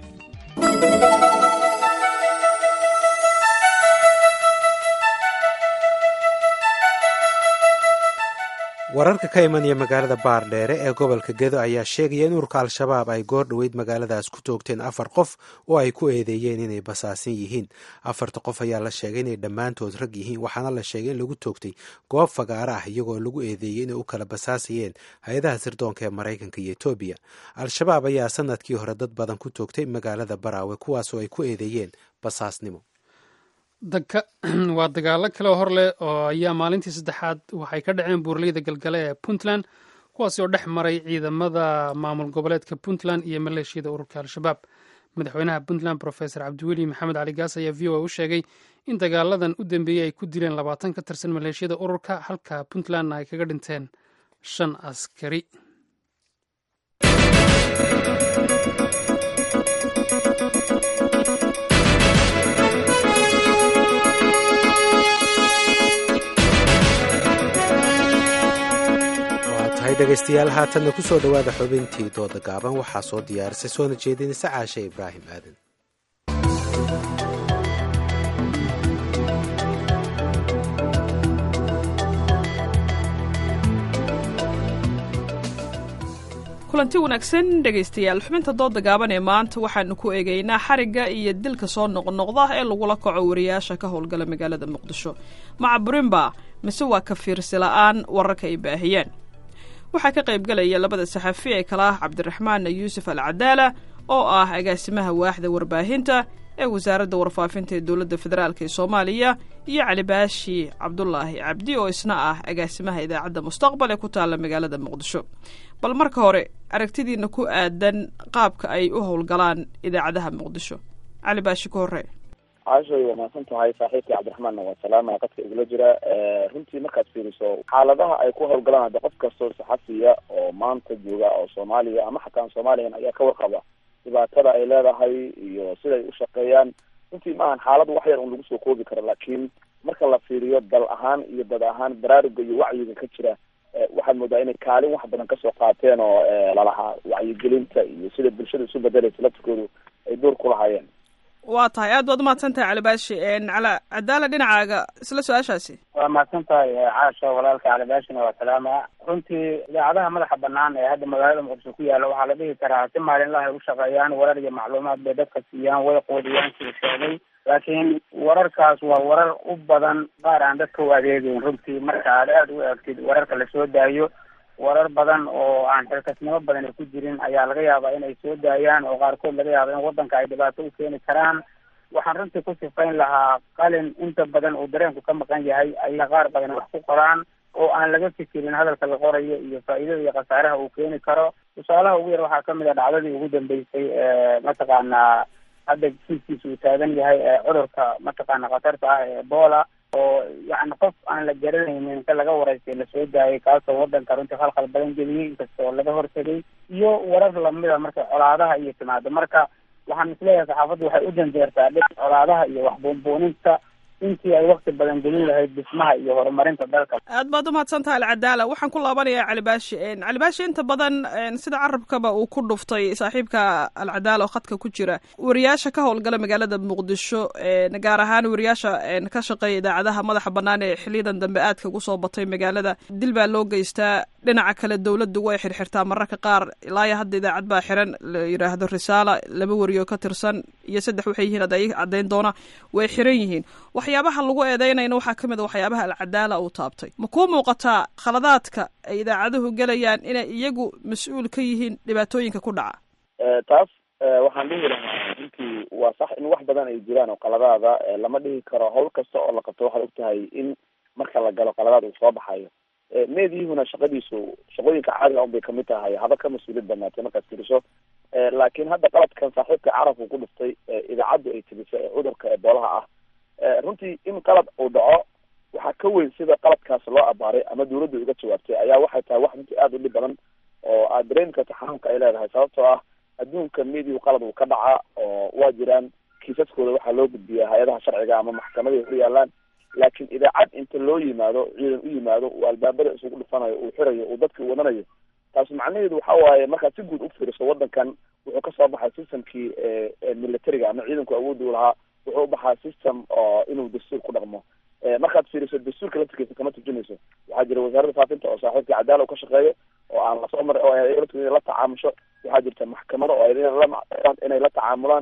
wararka ka imanaya magaalada baardheere ee gobolka gedo ayaa sheegaya in ururka al-shabaab ay goor dhoweyd magaaladaas ku toogteen 4 qof oo ay ku eedeeyeen inay basaasin yihiin. 4 qof ayaa la sheegay inay dhammaantood rag yihiin, waxaana la sheegay in lagu toogtay goob fagaara ah iyagoo lagu eedeeyey inay u kala basaasayeen hay-adaha sirdoonka ee maraykanka iyo etoobiya. al-shabaab ayaa sanadkii hore dad badan ku toogtay magaalada baraawe kuwaasoo ay ku eedeeyeen basaasnimo. waa dagaalo kale oo hor leh oo ayaa maalintii saddexaad waxay ka dhaceen buuraleyda galgale ee puntland, kuwaasi oo dhex maray ciidamada maamul goboleedka puntland iyo maleeshiyada ururka al-shabaab. madaxweynaha puntland profesor cabdiweli maxamed cali gaas ayaa v o a u sheegay in dagaaladan u dambeeyey ay ku dileen 20 ka tirsan maleeshiyada ururka, halka puntlandna ay kaga dhinteen 5 askari. dhegaystayaal haatanna ku soo dhowaada xubintii dooda gaaban. waxaa soo diyaarisay soona jeedinaysa caashe ibraahim aadan. kulanti wanaagsan dhegaystayaal, xubinta dooda gaaban ee maanta waxaanu ku eegaynaa xarigga iyo dilka soo noqnoqda ee lagula kaco wariyaasha ka howlgala magaalada muqdisho. macaburinba mise waa ka fiirsi la'aan wararka ay baahiyeen? waxaa ka qayb galaya labada saxafi ee kala ah cabdiraxmaan yuusuf al cadaala oo ah agaasimaha waaxda warbaahinta ee wasaaradda warfaafinta ee dowladda federaalk ee soomaaliya, iyo cali baashi cabdulaahi cabdi oo isna ah agaasimaha idaacadda mustaqbal ee ku taalla magaalada muqdisho. bal marka hore aragtidiina ku aadan qaabka ay u howlgalaan idaacadaha muqdisho. cali baashi ka horre. caashay waa mahadsan tahay. saaxiibkii cabdiraxmaanna waa salaama qadka igula jira. runtii markaad fiiriso xaaladaha ay ku howlgalaan hadda qof kastoo saxafiya oo maanta jooga oo soomaaliya ama xataa aan soomaaliyan ayaa ka warqaba dhibaatada ay leedahay iyo siday u shaqeeyaan. runtii maahan xaalad wax yar un lagu soo koobi karo, laakiin marka la fiiriyo dal ahaan iyo dad ahaan baraaruga iyo wacyiga ka jira waxaad moodaa inay kaalin wax badan kasoo qaateen oo lalahaa wacyigelinta iyo sida bulshada isu bedelaysa laftirkoodu ay door ku lahaayeen. waa tahay, aad baad umahadsan tahay cali baashi. cala cadaala dhinacaaga isla su-aashaasi. waa mahadsan tahay caasha, walaalka cali baashina waa salaama. runtii idaacadaha madaxa banaan ee hadda magaalada muqdisho ku yaalla waxaa la dhihi karaa si maalinlaha ay u shaqeeyaan, warar iyo macluumaad bay dadka siiyaan, way qoodiyaan sida sheegay, laakiin wararkaas waa warar u badan qaar aan dadka u adeegeyn. runtii marka aad aada u eegtid wararka lasoo daayo, warar badan oo aan xilkasnimo badan ay ku jirin ayaa laga yaabaa inay soo daayaan, oo qaarkood laga yaaba in wadanka ay dhibaato u keeni karaan. waxaan runtii ku sifayn lahaa qalin inta badan uu dareenku ka maqan yahay ayaa qaar badan wax ku qoraan, oo aan laga fikirin hadalka la qorayo iyo faa'iidada iyo khasaaraha uu keeni karo. tusaalaha ugu yar waxaa kamid a dhacdadii ugu dambeysay mataqaanaa hadda kiiskiisa uu taagan yahay cudurka mataqaana khatarta ah ee Ebola, oo yani qof aan la garanaynin inta laga waraystay lasoo daayay, kaasoo wadanka runtii khalkhal badan geliyey inkastoo laga hortagay, iyo warar lamida marka colaadaha iyo timaado. marka waxaan isleeyahay saxaafaddu waxay u janjeertaa dhinaca colaadaha iyo waxbuunbuuninta intii ay waqti badan gelin lahayd dhismaha iyo horumarinta dalka. aad baad umahadsan tahay Alcadaala. waxaan ku laabanayaa Cali Baashi inta badan sida carabkaba uu ku dhuftay saaxiibka Alcadaala oo khadka ku jira, wariyaasha ka howlgala magaalada Muqdisho gaar ahaan wariyaasha ka shaqeeya idaacadaha madaxa bannaan ee xiliyadan dambe aadka ugu soo batay magaalada, dil baa loo geystaa. dhinaca kale dowladdu way xirxirtaa mararka qaar, ilaa iyo hadda idaacad baa xiran la yidhaahdo Risaala, 2 wariyo ka tirsan iyo 3 waxay yihiin caddayn doona way xiran yihiin. waxyaabaha lagu eedeynayna waxaa ka mid a waxyaabaha Alcadaala uu taabtay. ma kuu muuqataa khaladaadka ay idaacaduhu gelayaan inay iyagu mas-uul ka yihiin dhibaatooyinka ku dhaca? taas waxaan dhihi lahaa runtii waa sax in wax badan ay jiraan oo qaladaada. lama dhihi karo hawl kasta oo la qabto waxaad ogtahay in marka la galo qaladaad uu soo baxayo. meediyuhuna shaqooyinka caadiga un bay kamid tahay, haba ka mas-uuliyad banaatay markaad tiriso. laakiin hadda qaladkan saaxiibka carabku ku dhuftay idaacaddu ay tibisay ee cudurka Ebolaha ah, runtii in qalad uu dhaco waxaa ka weyn sida qaladkaas loo abaaray ama dawladdu uga jawaabtay ayaa waxay tahay wax runtii aada u dhib badan oo aad dareemi karta xanuunka ay leedahay. sababtoo ah adduunka meediyu qalad uu ka dhacaa oo waa jiraan kiisaskooda waxaa loo gudbiyaa hay-adaha sharciga ama maxkamaday hor yaalaan. laakiin idaacad inta loo yimaado, ciidan u yimaado, uu albaabada isugu dhufanayo, uu xirayo, uu dadka wadanayo, taas macnaheedu waxa waaye markaad si guud u fiiriso wadankan wuxuu kasoo baxay systemkii militariga ama ciidanku awood u lahaa, wuxuu u baxaa system oo inuu dastuur ku dhaqmo. markaad fiiriso dastuurka laftirkiisa kama turjumayso. waxaa jira wasaaradda faafinta oo saaxiibka Cadaala ka shaqeeyo oo aan lasoo maray oo ay la tacaamusho. waxaa jirta maxkamado oo inay la tacaamulaan.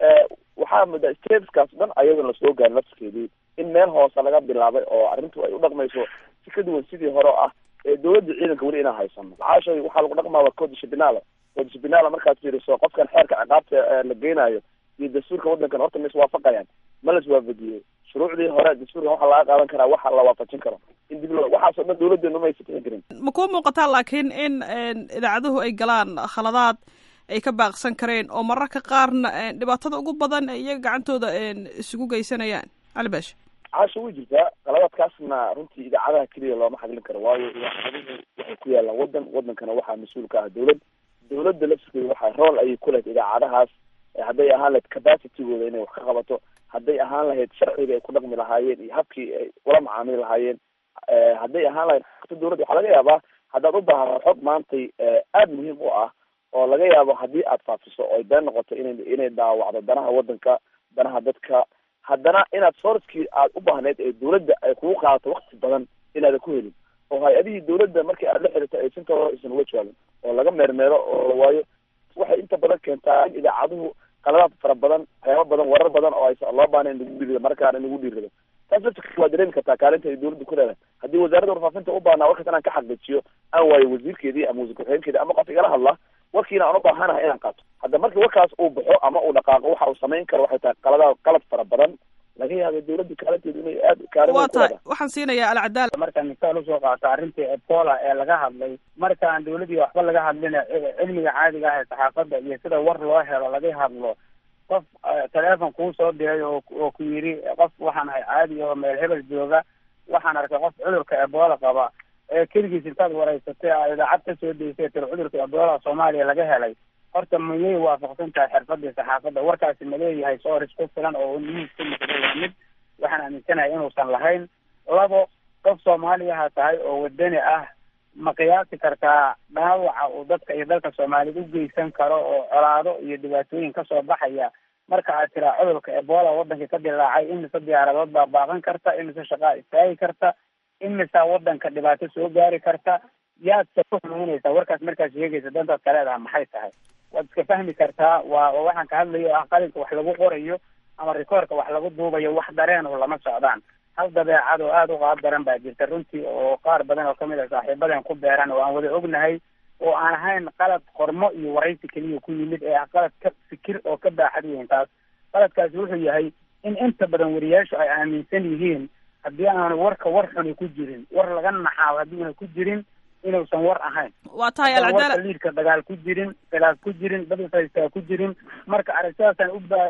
waxaa mudda stateskaas dhan ayadan lasoo gaarin laftirkeedii in meel hoose laga bilaabay oo arrintu ay u dhaqmayso si ka duwan sidii hore oo ah dawladda ciidanka weli inaan haysano. caashay waxaa lagu dhaqmaa waa codisbinaala markaad fiiriso qofkan xeerka ciqaabta la geynayo iyo dastuurka wadankan horta ma iswaafaqayaan, ma la iswaafajiyey. shuruucdii hore dastuurkan waxaa laga qaadan karaa waxa la waafajin karo in dib waxaasoo dhan dawladdeenu ma aysan tixin karin. ma kuu muuqataa laakiin in idaacaduhu ay galaan khaladaad ay ka baaqsan kareen oo mararka qaarna dhibaatada ugu badan iyaga gacantooda isugu geysanayaan? Cali Baashi. caasha way jirtaa qaladaadkaasna runtii idaacadaha keliya looma xadlin karo, waayo idaacaduhu waxay ku yaalaan wadankana waxaa mas-uul ka ah dawladda laftirkeeda waxaa rool ayay ku lahayd idaacadahaas. hadday ahaan lahayd capacitygooda inay wax ka qabato, hadday ahaan lahayd sharciga ay ku dhaqmi lahaayeen iyo habkii ay ula macaamili lahaayeen, hadday ahaan lahayd dawladda. waxaa laga yaabaa haddaad u baahato xog maantay aada muhiim u ah oo laga yaabo haddii aad faafiso oo ay been noqoto inay daawacdo danaha wadanka, danaha dadka, haddana inaad sourcekii aad u baahneyd ee dawladda ay kugu qaadato wakti badan inaadan ku helin, oo hay-adihii dawladda markii aad la xiriirto ay sintooda aysan uga jawaabin oo laga meermeero oo la waayo. waxay inta badan keentaa in idaacaduhu qaladaad fara badan, waxyaaba badan, warar badan oo aysan loo baahnayn in lagu dhiirido markaana in lagu dhiirido. taas laftirka waa dareemi kartaa kaalinta ay dawladda ku leedahay. haddii wasaaradda warfaafinta u baahnaa warkaas inaan ka xaqiijiyo aan waayo wasiirkeedii ama wasiir ku-xigeenkeedii ama qof igala hadla warkiina aan u baahanahay inaan qaato, hadda marka warkaas uu baxo ama uu dhaqaaqo waxa uu samayn karo waxay tahay qalad fara badan. laga yaaba dawladda kaalinteedu inay aada kaalin waa tahay. waxaan siinayaa Alcadaala. markaan misaal usoo qaato arrintii Ebola ee laga hadlay, markaan dawladdii waxba laga hadlin cilmiga caadiga ah ee saxaafadda iyo sida war loo helo laga hadlo, qof teleefon kuu soo diray oo ku yidhi qof waxaan ahay caadi oo meel hebel jooga, waxaan arkay qof cudurka Ebola qaba, keligiis intaad waraysatay aad idaacad ka soo deysay tir cudurka Ebola Soomaaliya laga helay, horta miyay waafaqsan tahay xirfadii saxaafadda? warkaasi ma leeyahay source ku filan oo news ka muuqda? waa mid waxaan aaminsanahay inuusan lahayn. 2, qof Soomaaliyaha tahay oo wadani ah, ma qiyaasi kartaa dhaawaca uu dadka iyo dalka Soomaalida u geysan karo oo colaado iyo dhibaatooyin kasoo baxaya marka aad tiraa cudurka Ebola wadanka ka dilaacay? imise diyaaradood baa baaqan karta, imise shaqaa istaagi karta, imise wadanka dhibaato soo gaari karta? yaad ku xumaynaysaa warkaas markaad sheegaysa dantaad ka leedaha maxay tahay? waad iska fahmi kartaa. waa waxaan ka hadlayo ah qalinka wax lagu qorayo ama rikoorka wax lagu duubayo, wax dareen oo lama socdaan. hal dabeecad oo aada u qaab daran baa jirta runtii oo qaar badan oo kamid a saaxiibadan ku beeran oo aan wada ognahay, oo aan ahayn qalad qormo iyo waraysi keliya ku yimid ee qalad ka fikir oo ka baaxad weyn. taas qaladkaasi wuxuu yahay in inta badan wariyaashu ay aaminsan yihiin haddii aanu warka war xuni ku jirin, war laga naxaaw haddiuna ku jirin, inuusan war ahayn. waa tahay alcadaala liidka dagaal ku jirin, khilaaf ku jirin, dad ishaystaa ku jirin. marka aragtidaasaan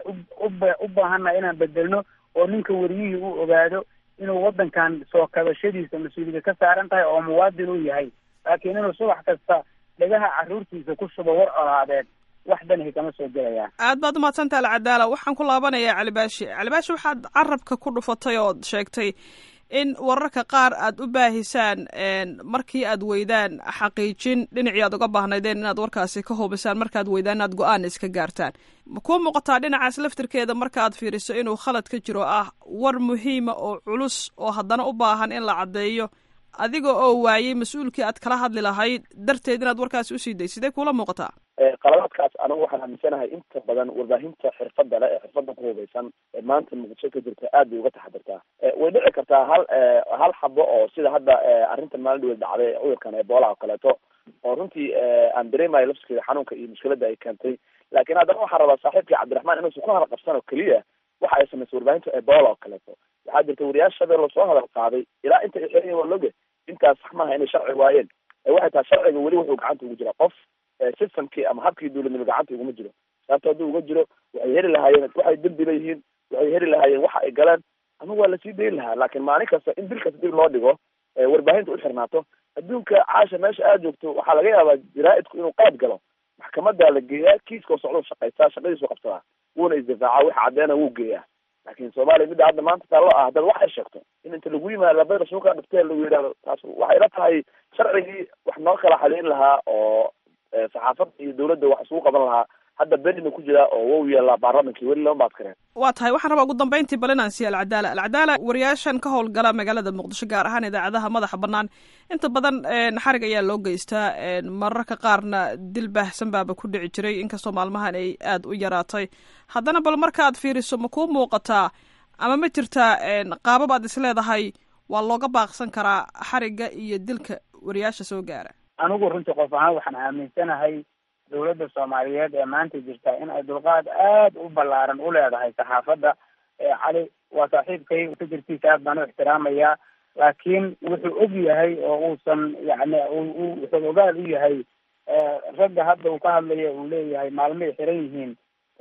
u baahannahay inaan bedelno oo ninka wariyihii uu ogaado inuu waddankan soo kabashadiisa mas-uuliyada ka saaran tahay oo muwaadin uu yahay, laakiin inuu subax kasta dhagaha carruurtiisa ku shubo war colaadeed wax danahi kama soo gelayaan. aad baad umahadsantah alcadaala. waxaan ku laabanayaa calibaashi. calibaashi, waxaad carabka ku dhufatay ood sheegtay in wararka qaar aad u baahisaan markii aad weydaan xaqiijin dhinacii aad uga baahnaydeen inaad warkaasi ka hubisaan, markaad weydaan inaad go-aan iska gaartaan. ma kuu muuqataa dhinacaas laftirkeeda markaaad fiiriso inuu khalad ka jiro ah war muhiima oo culus oo haddana u baahan in la caddeeyo adiga oo waayey mas-uulkii aad kala hadli lahayd darteed inaad warkaasi usii day? sidee kuula muuqataa? qaladaadkaas anigu waxaan aaminsanahay inta badan warbaahinta xirfadda le ee xirfadda ku hubaysan ee maanta muqdisho ka jirta aad bay uga taxadirtaa. way dhici kartaa hal xabo oo sida hadda arrintan maalin dhaweed dhacday cudurkan ebola oo kaleeto oo runtii aan dareemayo lafskeeda xanuunka iyo mushkiladda ay keentay, laakiin haddana waxaan rabaa saaxiibkii cabdiraxmaan inuusan ku hadal qabsan oo keliya waxa ay samaysay warbaahinta ebola oo kaleeto. waxaa jirta wariyaasha shabeelle soo hadal qaaday ilaa inta ay xiran yihin waa loge intaas sax maaha inay sharci waayeen. waxay tahay sharciga weli wuxuu gacanta ugu jira qof systemkii ama habkii dawladnimo gacanta uguma jiro. sababto hadduu uga jiro waxay heli lahaayeen waxay dembi leeyihiin, waxay heli lahaayeen waxa ay galeen ama waa lasii dayn lahaa. laakiin maalin kasta in bil kasta dib loo dhigo warbaahinta u xirnaato. adduunka caasha meesha aad joogto waxaa laga yaabaa jaraa'idku inuu qaad galo, maxkamadaa la geeyaa, kiiska socduu shaqaystaa, shaqadiisu qabsadaa, wuuna isdifaaca, waxa caddeena wuu geeyaa. laakiin soomaaliya midda hadda maanta taallo ah haddaad waxay sheegto in inta lagu yimaado labada suuqa dhibtee lagu yidhahdo, taas waxay la tahay sharcigii wax noo kala xaliin lahaa oo saxaafadda iyo dawladda wax isugu qaban lahaa hadda benina ku jira oo wow yeelaa baarlamankii weli lama baad kareen. waa tahay. waxaan rabaa ugu dambeyntii bal inaan siiya alcadaala. alcadaala, wariyaashan ka howlgala magaalada muqdisho gaar ahaan idaacadaha madaxa banaan inta badan xarig ayaa loo geystaa, mararka qaarna dil baahsan baaba ku dhici jiray, inkastoo maalmahan ay aada u yaraatay. haddana bal markaaad fiiriso ma kuu muuqataa ama ma jirtaa qaabab aad isleedahay waa looga baaqsan karaa xarigga iyo dilka wariyaasha soo gaara? anigu runtii qof ahaan waxaan aaminsanahay dawladda soomaaliyeed ee maanta jirta in ay dulqaad aad u ballaaran u leedahay saxaafadda. cali waa saaxiibkay, fikirkiisa aad baan u ixtiraamayaa, laakiin wuxuu og yahay oo uusan yani wuxuu ogaal u yahay ragga hadda uu ka hadlaya uu leeyahay maalmay xiran yihiin.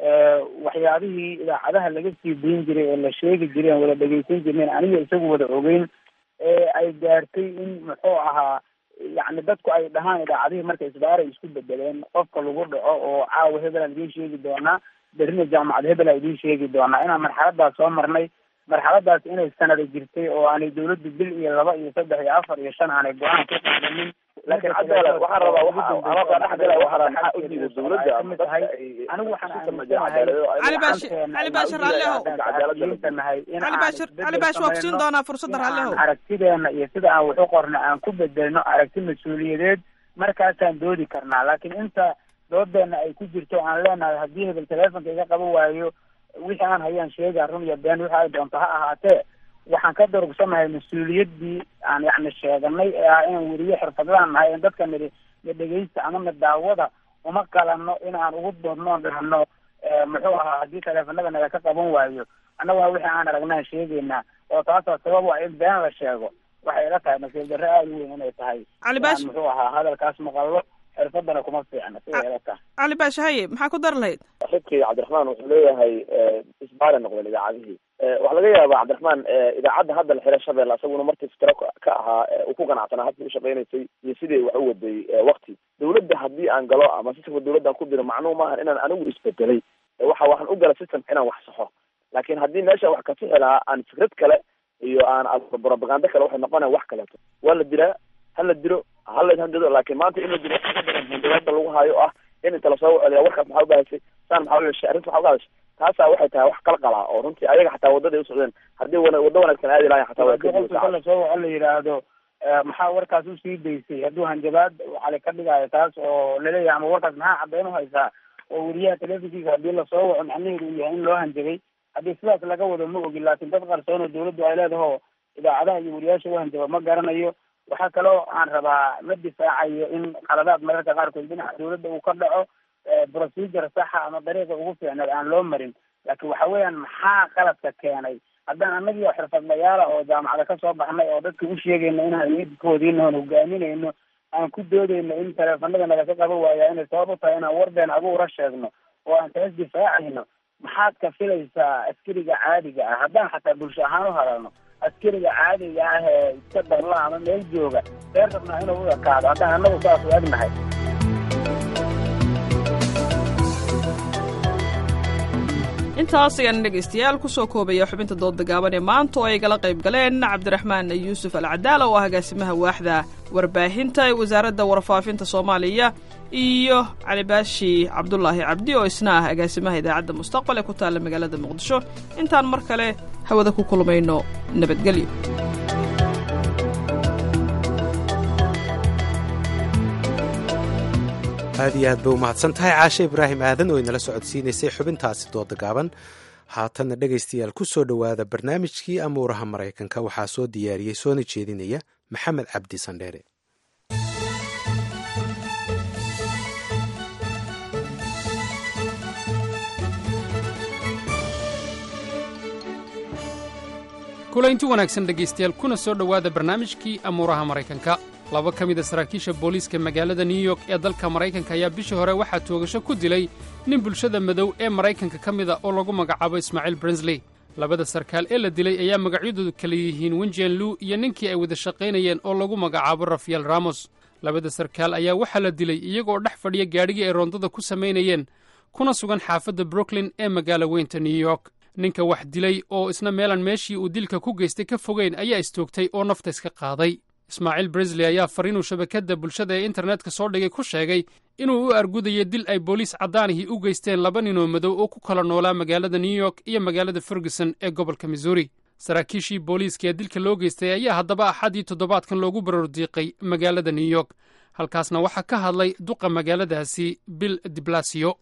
waxyaabihii idaacadaha laga sii dayn jiray ee la sheegi jiray aan wada dhegeysan jirnayn aniga isagu wada ogeyn ay gaartay in muxuu ahaa yani dadku ay dhahaan idaacadihii marka isbaaray isku bedeleen, qofka lagu dhaco oo caawa hebel aan idiin sheegi doonaa, berrina jaamacad hebel aan idiin sheegi doonaa. inaan marxaladaas soo marnay, marxaladaas inay sanada jirtay oo aanay dawladdu bil iyo 2 iyo 3 iyo 4 iyo 5 aanay go-aan ka qaadanin. laakiin cadaalad waxaan rabaa waxaa u diiday dawladda anigu waxaan aaminsanahay cali baashi waa kusiin doonaa fursadda raalleho aragtideena iyo sida aan waxu qorna aan ku bedelno aragti mas-uuliyadeed, markaasaan doodi karnaa. laakiin inta doodeena ay ku jirto aan leenahay haddii hebel telefonka iga qaban waayo wixii aan hayaan sheegaa run iyo been wixi ay doonto ha ahaatee, waxaan ka darugsanahay mas-uuliyaddii aan yani sheeganay ee ah inaan weriye xirfadlaan nahay in dadka nidhi na dhegeysta ama na daawada uma qalano inaan ugu doodnoon dhahno muxuu ahaa haddii teleefanada naga ka qaban waayo annaguna wixii aan aragnaan sheegaynaa, oo taasaa sabab u ah in been la sheego. waxay ila tahay nasiib darre aada u weyn inay tahay muxuu ahaa hadalkaas maqallo xirfadana kuma fiicna siday ila tahay. cali baashi haye maxaa ku dar lahayd? saaxiibkii cabdiraxmaan wuxuu leeyahay isbaara noqdeen idaacadihii. waxaa laga yaabaa cabdiraxmaan idaacadda hadda la xiray shabeelle isaguna markii fitro ka ahaa uu ku ganacsanaa habkii ushaqeynaysay iyo sidii wax u waday wakti. dawladda haddii aan galo ama sistamka dawladdan ku diro macnuu maahan inaan anigu isbedelay, waxaan u gala systemka inaan wax saxo. laakiin haddii meesha wax ka sixi lahaa aan fikrad kale iyo aan propaganda kale waxay noqonaya wax kaleeto. waa la dilaa, ha la dilo, ha la handado. laakiin maanta in la dilo handadaada lagu haayo ah in inta lasoo celiya warkaas maxaa ubahaysay, saan maxaa uyeeshay, arrinta maxaa uga hadashay. taasaa waxay tahay wax kala qalaa oo runtii ayaga xataa wadada ay usocdeen haddii waddo wanaagsan aadi lahayn xataa lasoo la yidhaahdo maxaa warkaas usii daysay hadduu hanjabaad cali ka dhigaayo taas oo laleeyahay ama warkaas maxaa caddayn uhaysaa oo weriyaha telefonkiisa haddii lasoo waco macnaheedu uu yahay in loo hanjabay. haddii sidaas laga wado ma ogin, laakiin dad qarsoon oo dawladdu ay leedaho idaacadaha iyo weriyaasha u hanjaba ma garanayo. waxaa kaloo aan rabaa ma difaacayo in qaladaad mararka qaarkood dhinaca dawladda uu ka dhaco procedure saxa ama dariiqa ugu fiicneed aan loo marin, laakiin waxa weeyaan maxaa qaladka keenay haddaan anagii oo xirfadlayaala oo jaamacada kasoo baxnay oo dadka u sheegayno inaan midkoodiina oon hogaaminayno aan ku doodayno in taleefanada nagaka qaba waaya inay sabab u tahay inaan warbeen abuura sheegno oo aan taas difaacayno maxaad ka filaysaa askariga caadiga ah haddaan xataa bulsho ahaan u hadalno askariga caadiga ah ee iska danla ama meel jooga reer rabnaa inuu u ekaado haddaan anagu saas u egnahay. intaas ayaan dhegaystayaal kusoo koobaya xubinta dooda gaaban ee maanta oo ay gala qayb galeen cabdiraxmaan yuusuf alcadaala oo ah agaasimaha waaxda warbaahinta ee wasaaradda warfaafinta soomaaliya iyo cali baashi cabdulaahi cabdi oo isna ah agaasimaha idaacadda mustaqbal ee ku taalla magaalada muqdisho. intaan mar kale hawada ku kulmayno nabadgelyo. aad iyo aad bay umahadsan tahay caashe ibraahim aadan oo inala socodsiinaysay xubintaasi dooda gaaban. haatanna dhegaystayaal ku soo dhowaada barnaamijkii amuuraha maraykanka waxaa soo diyaariyey soona jeedinaya maxamed cabdi sandheere. kulaynti wanaagsan dhegaystayaal kuna soo dhowaada barnaamijkii amuuraha maraykanka. laba ka mida saraakiisha booliiska magaalada new york ee dalka maraykanka ayaa bishii hore waxaa toogasho ku dilay nin bulshada madow ee maraykanka ka mida oo lagu magacaabo ismaaciil brensley. labada sarkaal ee la dilay ayaa magacyadoodu kala yihiin wenjen lu iyo ninkii ay wada shaqaynayeen oo lagu magacaabo rafael ramos. labada sarkaal ayaa waxaa la dilay iyagoo dhex fadhiya gaadhigii ay roondada ku samaynayeen kuna sugan xaafadda brooklyn ee magaalo weynta new york. ninka wax dilay oo isna meelan meeshii uu dilka ku geystay ka fogeyn ayaa istoogtay oo nafta iska qaaday. ismaaciil brensley ayaa fariinuu shabakadda bulshada ee internetka soo dhigay ku sheegay inuu u argudayo dil ay booliis caddaanihii u geysteen laba ninoo madow oo ku kala noolaa magaalada new york iyo magaalada ferguson ee gobolka missouri. saraakiishii booliiska ee dilka loo geystay ayaa haddaba axaddii toddobaadkan loogu barordiiqay magaalada new york. halkaasna waxaa ka hadlay duqa magaaladaasi bill de blasio.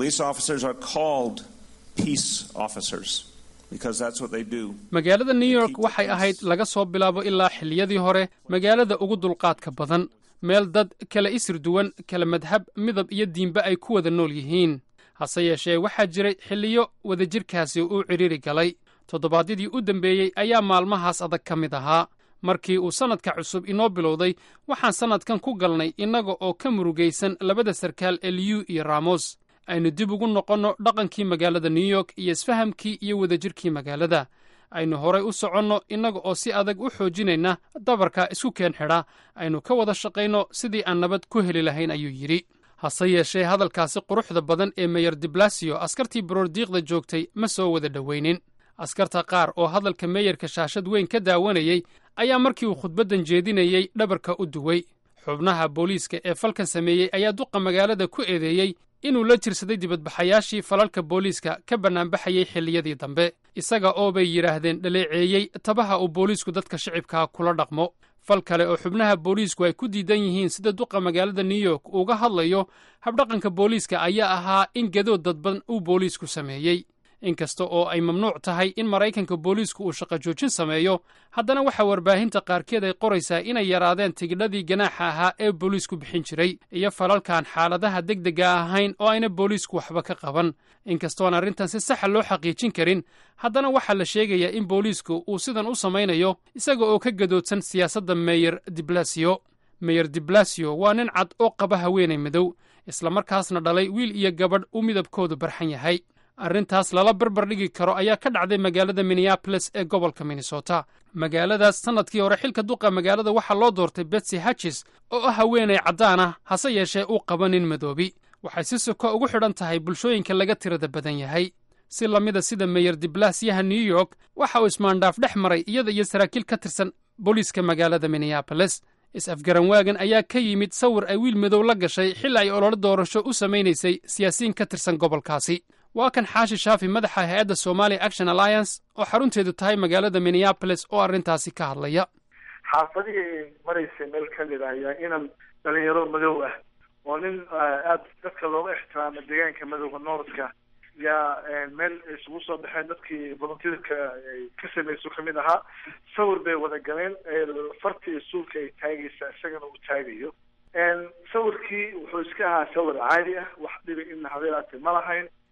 magaalada new york waxay ahayd laga soo bilaabo ilaa xilliyadii hore magaalada ugu dulqaadka badan, meel dad kala isir duwan, kala madhab, midab iyo diinba ay ku wada nool yihiin. hase yeeshee waxaa jiray xilliyo wadajirkaasi uu cidhiiri galay. toddobaadyadii u dambeeyey ayaa maalmahaas adag ka mid ahaa. markii uu sannadka cusub inoo bilowday waxaan sannadkan ku galnay innaga oo ka murugaysan labada sarkaal ee liyu iyo ramos. aynu dib ugu noqonno dhaqankii magaalada new york iyo isfahamkii iyo wadajirkii magaalada. aynu horay u soconno innaga oo si adag u xoojinayna dabarka isku keen xidha. aynu ka wada shaqayno sidii aan nabad ku heli lahayn ayuu yidhi. hase yeeshee hadalkaasi quruxda badan ee meyer de blasio askartii baroordiiqda joogtay ma soo wada dhowaynin. askarta qaar oo hadalka meeyarka shaashad weyn ka daawanayey ayaa markii uu khudbaddan jeedinayey dhabarka u duway. xubnaha booliiska ee falkan sameeyey ayaa duqa magaalada ku eedeeyey inuu la jirsaday dibadbaxayaashii falalka booliiska ka bannaanbaxayey xilliyadii dambe, isaga oo bay yidhaahdeen dhaleeceeyey tabaha uu booliisku dadka shicibkaa kula dhaqmo. fal kale oo xubnaha booliisku ay ku diidan yihiin sida duqa magaalada new york uga hadlayo habdhaqanka booliiska ayaa ahaa in gadood dadban uu booliisku sameeyey. inkasta oo ay mamnuuc tahay in maraykanka booliisku uu shaqo joojin sameeyo, haddana waxaa warbaahinta qaarkeed ay qoraysaa inay yaraadeen tigidhadii ganaaxa ahaa ee booliisku bixin jiray iyo falalkan xaaladaha degdega ahayn oo ayna booliisku waxba ka qaban. inkastoon arrintan si saxa loo xaqiijin karin, haddana waxaa la sheegayaa in booliisku uu sidan u samaynayo isaga oo ka gadoodsan siyaasadda meyer de blasio. meyer de blasio waa nin cad oo qaba haweenay madow, islamarkaasna dhalay wiil iyo gabadh uu midabkoodu barxan yahay. arrintaas lala barbar dhigi karo ayaa ka dhacday magaalada minneabolis ee gobolka minnesota. magaaladaas sannadkii hore xilka duqa magaalada waxaa loo doortay betsy hatchis oo ah haweenay caddaan ah, hase yeeshee uu qaba nin madoobi. waxay si soko ugu xidhan tahay bulshooyinka laga tirada badan yahay. si lamida sida meyer de blasyaha new york waxa uu ismaandhaaf dhex maray iyada iyo saraakiil ka tirsan booliiska magaalada minneabolis. is-afgaran waagan ayaa ka yimid sawir ay wiil madow la gashay xilli ay ololo doorasho u samaynaysay siyaasiyiin ka tirsan gobolkaasi. waa kan xaashi shaafi madaxa hay-adda Somali Action Alliance oo xarunteedu tahay magaalada Minneapolis oo arrintaasi ka hadlaya. xaafadihii maraysay meel ka mid ah ayaa inan dhalinyaro madow ah oo nin aad dadka looga ixtiraamo deegaanka madowga noordka yaa meel isugu soo baxeen dadkii volunteerka ka samayso ka mid ahaa. sawir bay wada galeen, fartii suulka ay taagaysa isagana uu taagayo. sawirkii wuxuu iska ahaa sawir caadi ah, wax dhibi in habeelaatay ma lahayn.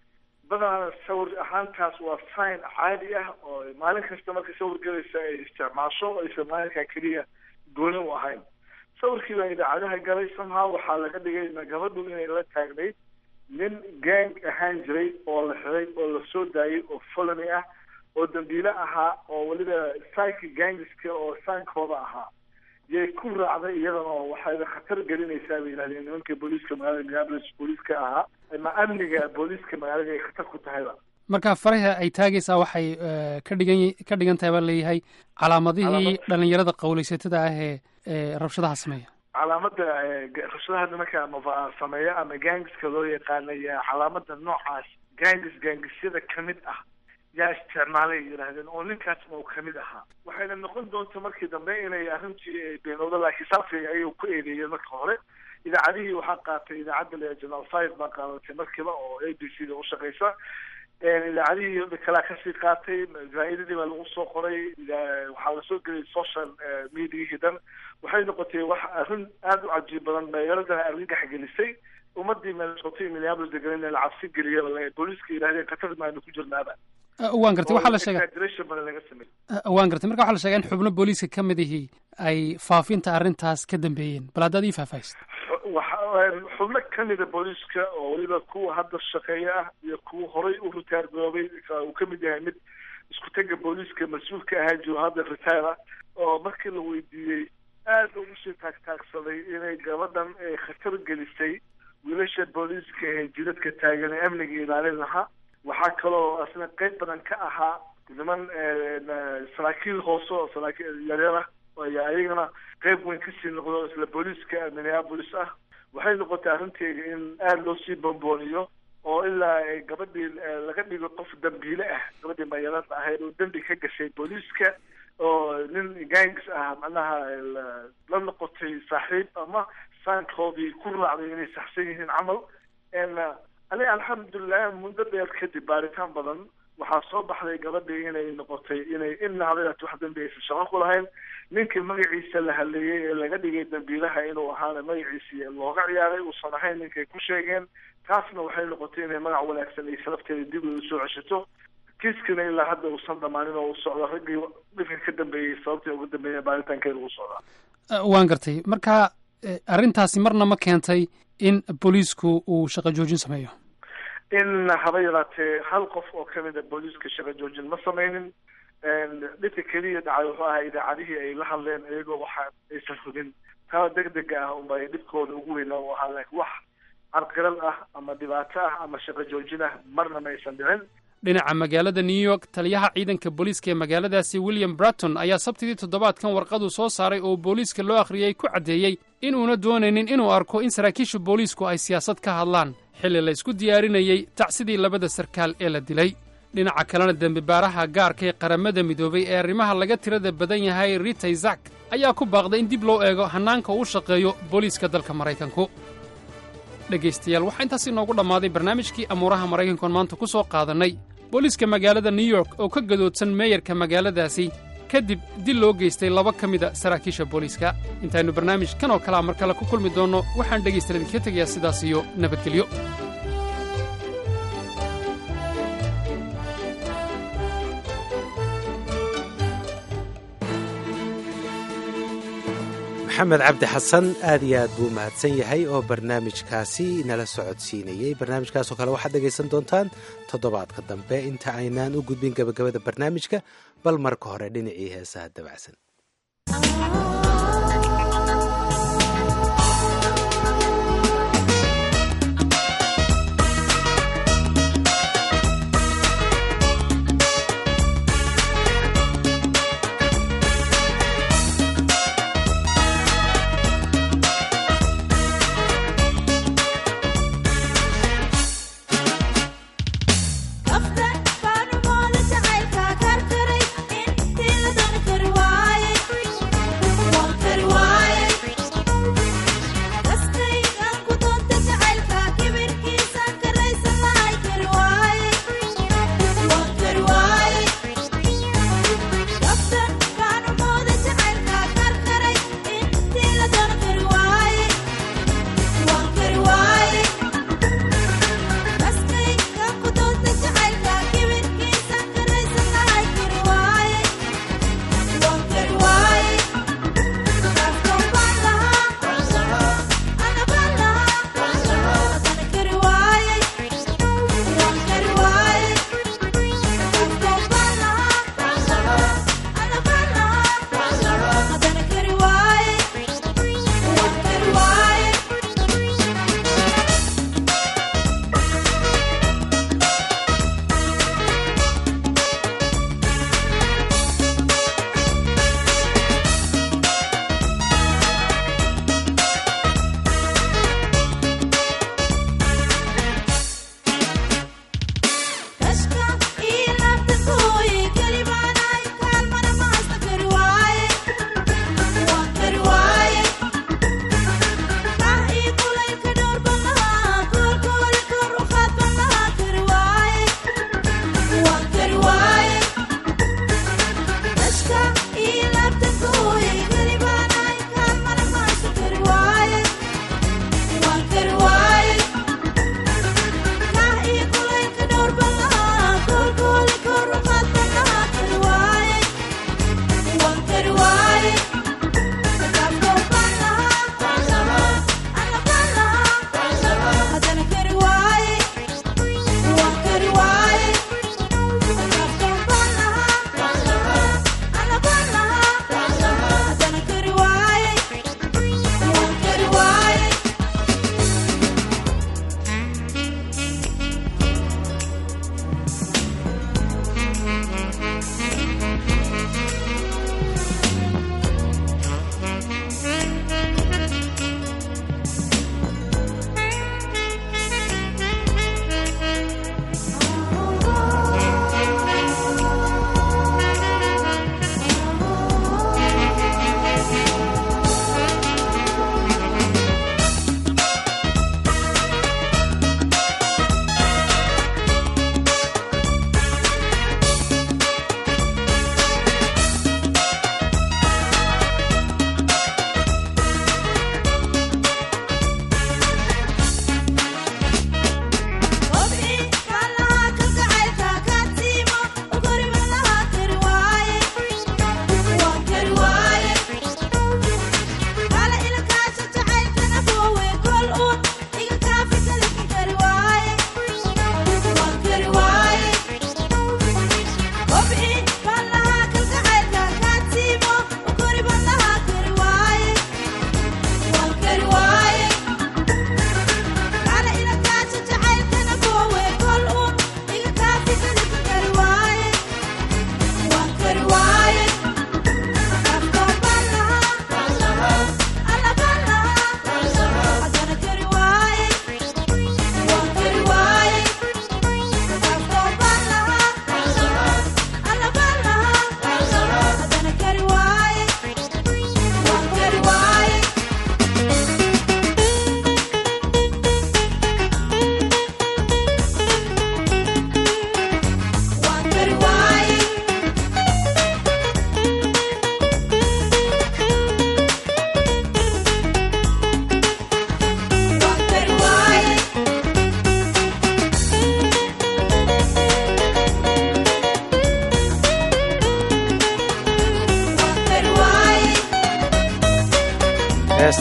badanaa sawir ahaantaas waa sign caadi ah oo maalin kasta markay sawir galaysa ay isticmaasho aysan maalinkaa keliya gooni u ahayn. sawirkii baa idaacadaha galay somehow waxaa laga dhigay gabadhu inay la taagnayd nin gang ahaan jiray oo la xiray oo la soo daayay oo felony ah oo dambiile ahaa oo weliba psychic gangiska oo saankooda ahaa yay ku raacday iyadana waxay khatar gelinaysaa bay yidhahdeen nimanka booliiska magaalada Minneapolis booliiska ahaa ama amniga booliiska magaalada ay khatar ku tahayba. marka faraha ay taagaysaa waxay ka dhigan tahay baa leeyahay calaamadihii dhalinyarada qowlaysatada ah ee rabshadaha sameeya. calaamada rabshadaha nimanka ama sameeya ama gangiska loo yaqaanaya calaamada noocaas gangisyada kamid ah yaa isticmaalay yidhaahdeen oo ninkaasna uu kamid ahaa. waxayna noqon doonta markii dambe inay arrintii beenowda laakiin saafay ayuu ku eedeeyeen marka hore. idaacadihii waxaa qaatay idaacadda Channel 5 baa qaadatay markiiba oo ABC da u shaqeysa. idaacadihii kala kasii qaatay zaa'idadii baa lagu soo qoray waxaa lasoo geliyay social media dan waxay noqotay wax arrin aada u cajiib badan magaaladana argagax gelisay ummadii meelsotay Minneapolis degan la cabsi geliyay booliiska yidhahdeen khatar maanu ku jirnaaba. waan gartay waxaa la sheegay waan gartay marka waxaa la sheegay in xubno booliiska ka mid ihii ay faafinta arrintaas ka dambeeyeen bal haddaad ii faahfaahist. xubno kamida booliiska oo weliba kuwa hadda shaqeeya ah iyo kuwa horay u ritaar garoobay uu kamid yahay mid isku tega booliiska mas-uulka ahaa jiro hadda ritaar ah oo markii la weydiiyey aada ugu sii taagtaagsaday inay gabadhan ay khatar gelisay wiilasha booliiska ee jidadka taagan ee amniga ilaalin lahaa. waxaa kaloo asna qeyb badan ka ahaa niman saraakiil hoose oo saraakiil yaryar ah ayaa ayagana qeyb weyn kasii noqdo isla booliiska Minneapolis ah. waxay noqotay arrinteeda in aada loo sii bombooniyo oo ilaa gabadhii laga dhigo qof dambiile ah gabadhii mayalada ahayd oo dambi ka gashay booliiska oo nin gangs ah macnaha la noqotay saaxiib ama saankoodii ku raacday inay saxsan yihiin camal. aniga alxamdulilah muddo dheer kadib baaritaan badan waxaa soo baxday gabadhii inay noqotay inay inaadat wax dambi aysan shaqo ku lahayn. ninkii magaciisa la haleeyey ee laga dhigay dambiilaha inuu ahaana magaciisii looga ciyaaray uusan ahayn ninkay ku sheegeen. taasna waxay noqotay inay magac wanaagsan iyo sharafteeda dib u soo ceshato. kiiskana ilaa hadda uusan dhamaanin oo u socdo raggii dhibka ka dambeeyey sababtii ugu dambeeyay baaritaankeeda uu socdaa. waan gartay marka arrintaasi marna ma keentay in booliisku uu shaqo joojin sameeyo. in haba yaraatee hal qof oo kamid a booliiska shaqo joojin ma sameynin. dhibka keliya dhacay wuxuu ahaa idaacadihii ay la hadleen iyagoo waxa aysan hubin taa degdega ah unba dhibkooda ugu weynaa u ahaa laakiin wax carqalad ah ama dhibaato ah ama shaqo joojin ah marna ma aysan dhicin. dhinaca magaalada New York taliyaha ciidanka booliiska ee magaaladaasi William Bratton ayaa sabtidii toddobaadkan warqadu soo saaray oo booliiska loo akhriyay ku cadeeyay inuuna doonaynin inuu arko in saraakiisha booliisku ay siyaasad ka hadlaan xilli la isku diyaarinayay tacsidii labada sarkaal ee la dilay. dhinaca kalena dembibaaraha gaarka ee qaramada midoobay ee arrimaha laga tirada badan yahay Rita Isaac ayaa ku baaqday in dib loo eego hannaanka uu shaqeeyo booliiska dalka Maraykanku. dhegaystayaal waxaa intaas inoogu dhammaaday barnaamijkii amuuraha Maraykanka maanta ku soo qaadanay booliiska magaalada New York oo ka gadoodsan meeyarka magaaladaasi kadib dil loo geystay laba ka mida saraakiisha booliiska. intaynu barnaamijkan oo kalea mar kale ku kulmi doonno waxaan dhegaystayaal idinka tegayaa sidaas iyo nabadgelyo. maxamed cabdi xasan aad iyo aad buu mahadsan yahay oo barnaamijkaasi nala socodsiinayey. barnaamijkaasoo kale waxaad dhegaysan doontaan toddobaadka dambe inta aynaan u gudbin gabagabada barnaamijka bal marka hore dhinacii heesaha dabacsan.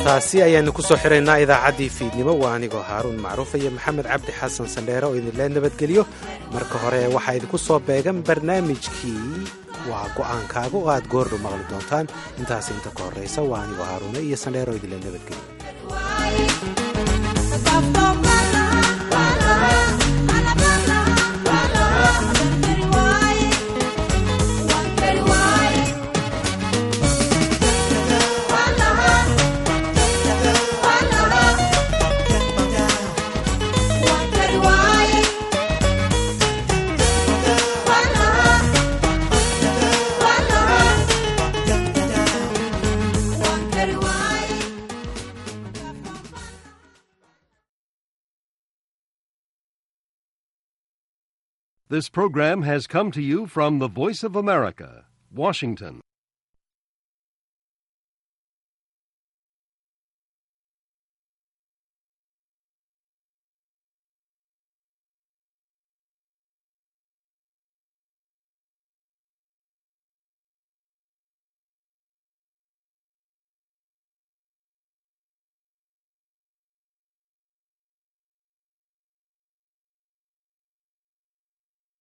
heestaasi ayaanu ku soo xiraynaa idaacaddii fiidnimo waa anigoo haaruun macruufa iyo maxamed cabdi xasan sandheere oo idinlee nabadgeliyo marka hore waxaa idinku soo beegan barnaamijkii waa go'aankaaga oo aad goordhow maqli doontaan intaas inta ka horraysa waa anigoo haaruune iyo sandheere oo idinlee nabadgeliyo This program has come to you from the Voice of America, Washington.